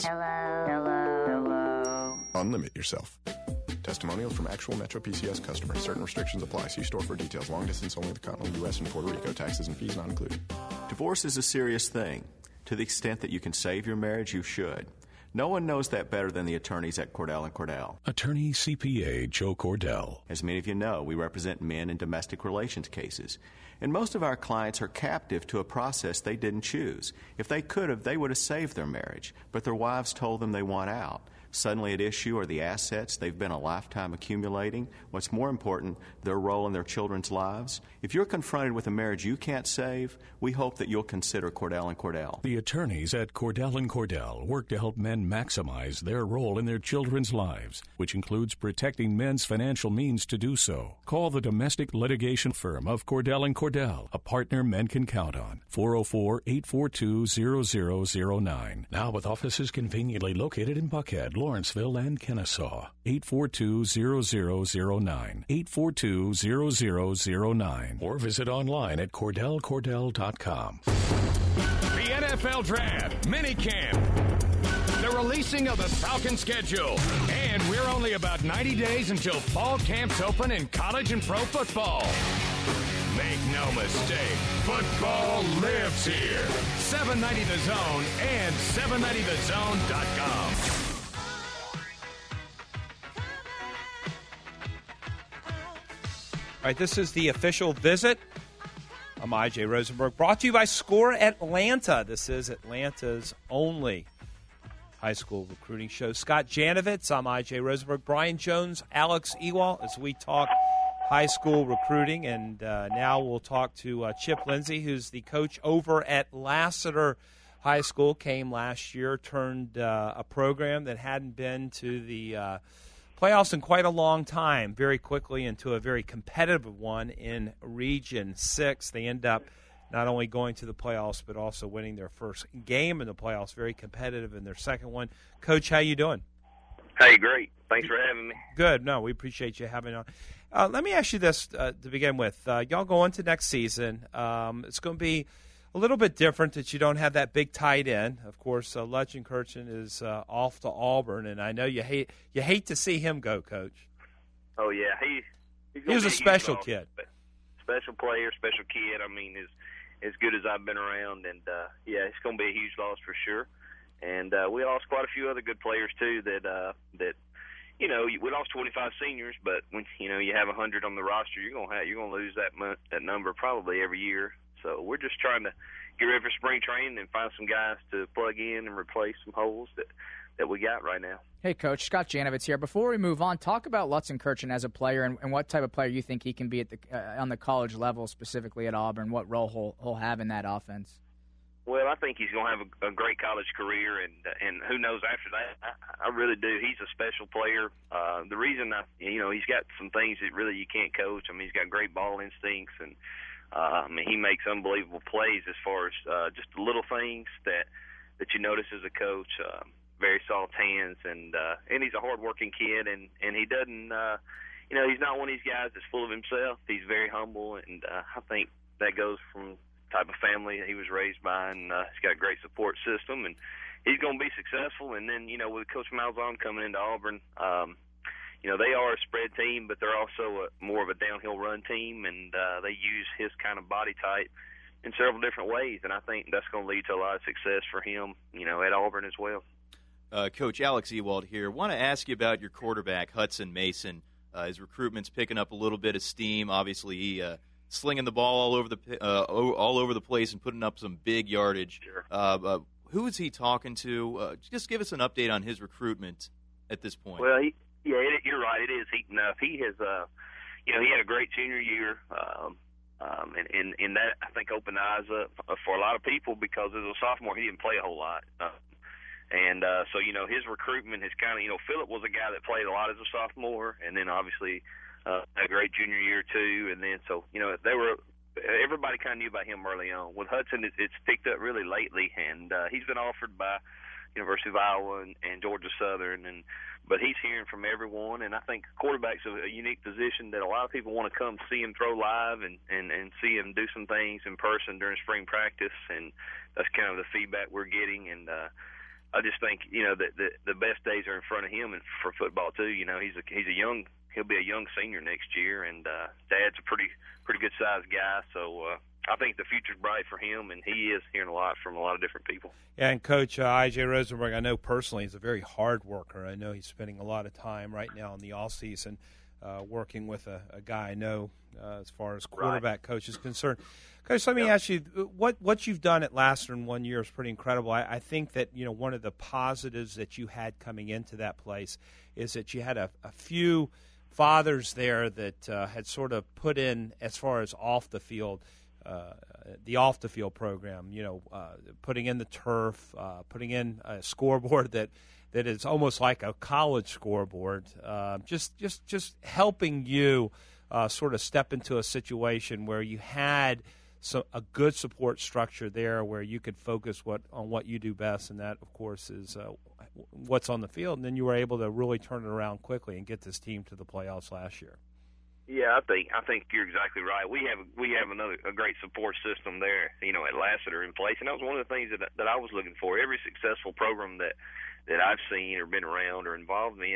Hello. Unlimit yourself. Testimonials from actual Metro PCS customers. Certain restrictions apply. See store for details. Long distance only the continental U.S. and Puerto Rico. Taxes and fees not included. Divorce is a serious thing. To the extent that you can save your marriage, you should. No one knows that better than the attorneys at Cordell & Cordell. Attorney CPA Joe Cordell. As many of you know, we represent men in domestic relations cases. And most of our clients are captive to a process they didn't choose. If they could have, they would have saved their marriage, but their wives told them they want out. Suddenly at issue are the assets they've been a lifetime accumulating. What's more important, their role in their children's lives. If you're confronted with a marriage you can't save, we hope that you'll consider Cordell & Cordell. The attorneys at Cordell & Cordell work to help men maximize their role in their children's lives, which includes protecting men's financial means to do so. Call the domestic litigation firm of Cordell & Cordell, a partner men can count on. 404-842-0009. Now with offices conveniently located in Buckhead, Lawrenceville, and Kennesaw. 842-0009. 842-0009. Or visit online at CordellCordell.com. The NFL Draft Minicamp. The releasing of the Falcon schedule. And we're only about 90 days until fall camps open in college and pro football. Make no mistake, football lives here. 790 The Zone and 790thezone.com. All right, this is the official visit. I'm I.J. Rosenberg, brought to you by Score Atlanta. This is Atlanta's only high school recruiting show. Scott Janovitz, I'm I.J. Rosenberg, Brian Jones, Alex Ewald, as we talk high school recruiting. And now we'll talk to Chip Lindsey, who's the coach over at Lassiter High School. Came last year, turned a program that hadn't been to the playoffs in quite a long time very quickly into a very competitive one in Region 6. They end up not only going to the playoffs but also winning their first game in the playoffs, very competitive in their second one. Coach, how you doing? Hey, great. Thanks for having me. Good. No, we appreciate you having on. Let me ask you this to begin with. Y'all go into next season. It's going to be a little bit different that you don't have that big tight end. Of course, Lutchenkirchen is off to Auburn, and I know you hate to see him go, Coach. Oh yeah, he was a special kid, special player, special kid. I mean, as good as I've been around, and yeah, it's going to be a huge loss for sure. And we lost quite a few other good players too. That we lost 25 seniors, but when you have 100 on the roster, you're going to lose that number probably every year. So we're just trying to get ready for spring training and find some guys to plug in and replace some holes that we got right now. Hey, Coach, Scott Janovitz here. Before we move on, talk about Lutzenkirchen as a player and what type of player you think he can be at on the college level, specifically at Auburn, what role he'll have in that offense. Well, I think he's going to have a great college career, and who knows after that. I really do. He's a special player. The reason he's got some things that really you can't coach. I mean, he's got great ball instincts, and he makes unbelievable plays as far as just the little things that you notice as a coach. Very soft hands, and he's a hard-working kid, and he doesn't, he's not one of these guys that's full of himself. He's very humble, and I think that goes from the type of family he was raised by, and he's got a great support system, and he's going to be successful. And then, with Coach Malzahn coming into Auburn, they are a spread team, but they're also more of a downhill run team, and they use his kind of body type in several different ways, and I think that's going to lead to a lot of success for him, at Auburn as well. Coach Alex Ewald here. Want to ask you about your quarterback, Hudson Mason. His recruitment's picking up a little bit of steam. Obviously, he slinging the ball all over the place and putting up some big yardage. Sure. Who is he talking to? Just give us an update on his recruitment at this point. Well, you're right. It is heating up. He has, he had a great junior year, and that I think opened eyes up for a lot of people because as a sophomore he didn't play a whole lot. So his recruitment has kind of, Phillip was a guy that played a lot as a sophomore, and then obviously a great junior year too. And then everybody kind of knew about him early on. With Hudson, it's picked up really lately, and he's been offered by University of Iowa and Georgia Southern, but he's hearing from everyone. And I think quarterback's a unique position that a lot of people want to come see him throw live and see him do some things in person during spring practice, and that's kind of the feedback we're getting. And I just think that the best days are in front of him, and for football too. He'll be a young senior next year, and Dad's a pretty good sized guy, so I think the future's bright for him, and he is hearing a lot from a lot of different people. Yeah, and Coach I.J. Rosenberg, I know personally, is a very hard worker. I know he's spending a lot of time right now in the off season working with a guy I know as far as quarterback coach is concerned. Coach, let me ask you, what you've done at Lassiter in 1 year is pretty incredible. I think that one of the positives that you had coming into that place is that you had a few fathers there that had sort of put in, as far as off the field program, putting in the turf, putting in a scoreboard that is almost like a college scoreboard, just helping you sort of step into a situation where you had a good support structure there where you could focus on what you do best, and that, of course, is what's on the field. And then you were able to really turn it around quickly and get this team to the playoffs last year. Yeah, I think you're exactly right. We have a great support system there, at Lassiter in place, and that was one of the things that I was looking for. Every successful program that I've seen or been around or involved in,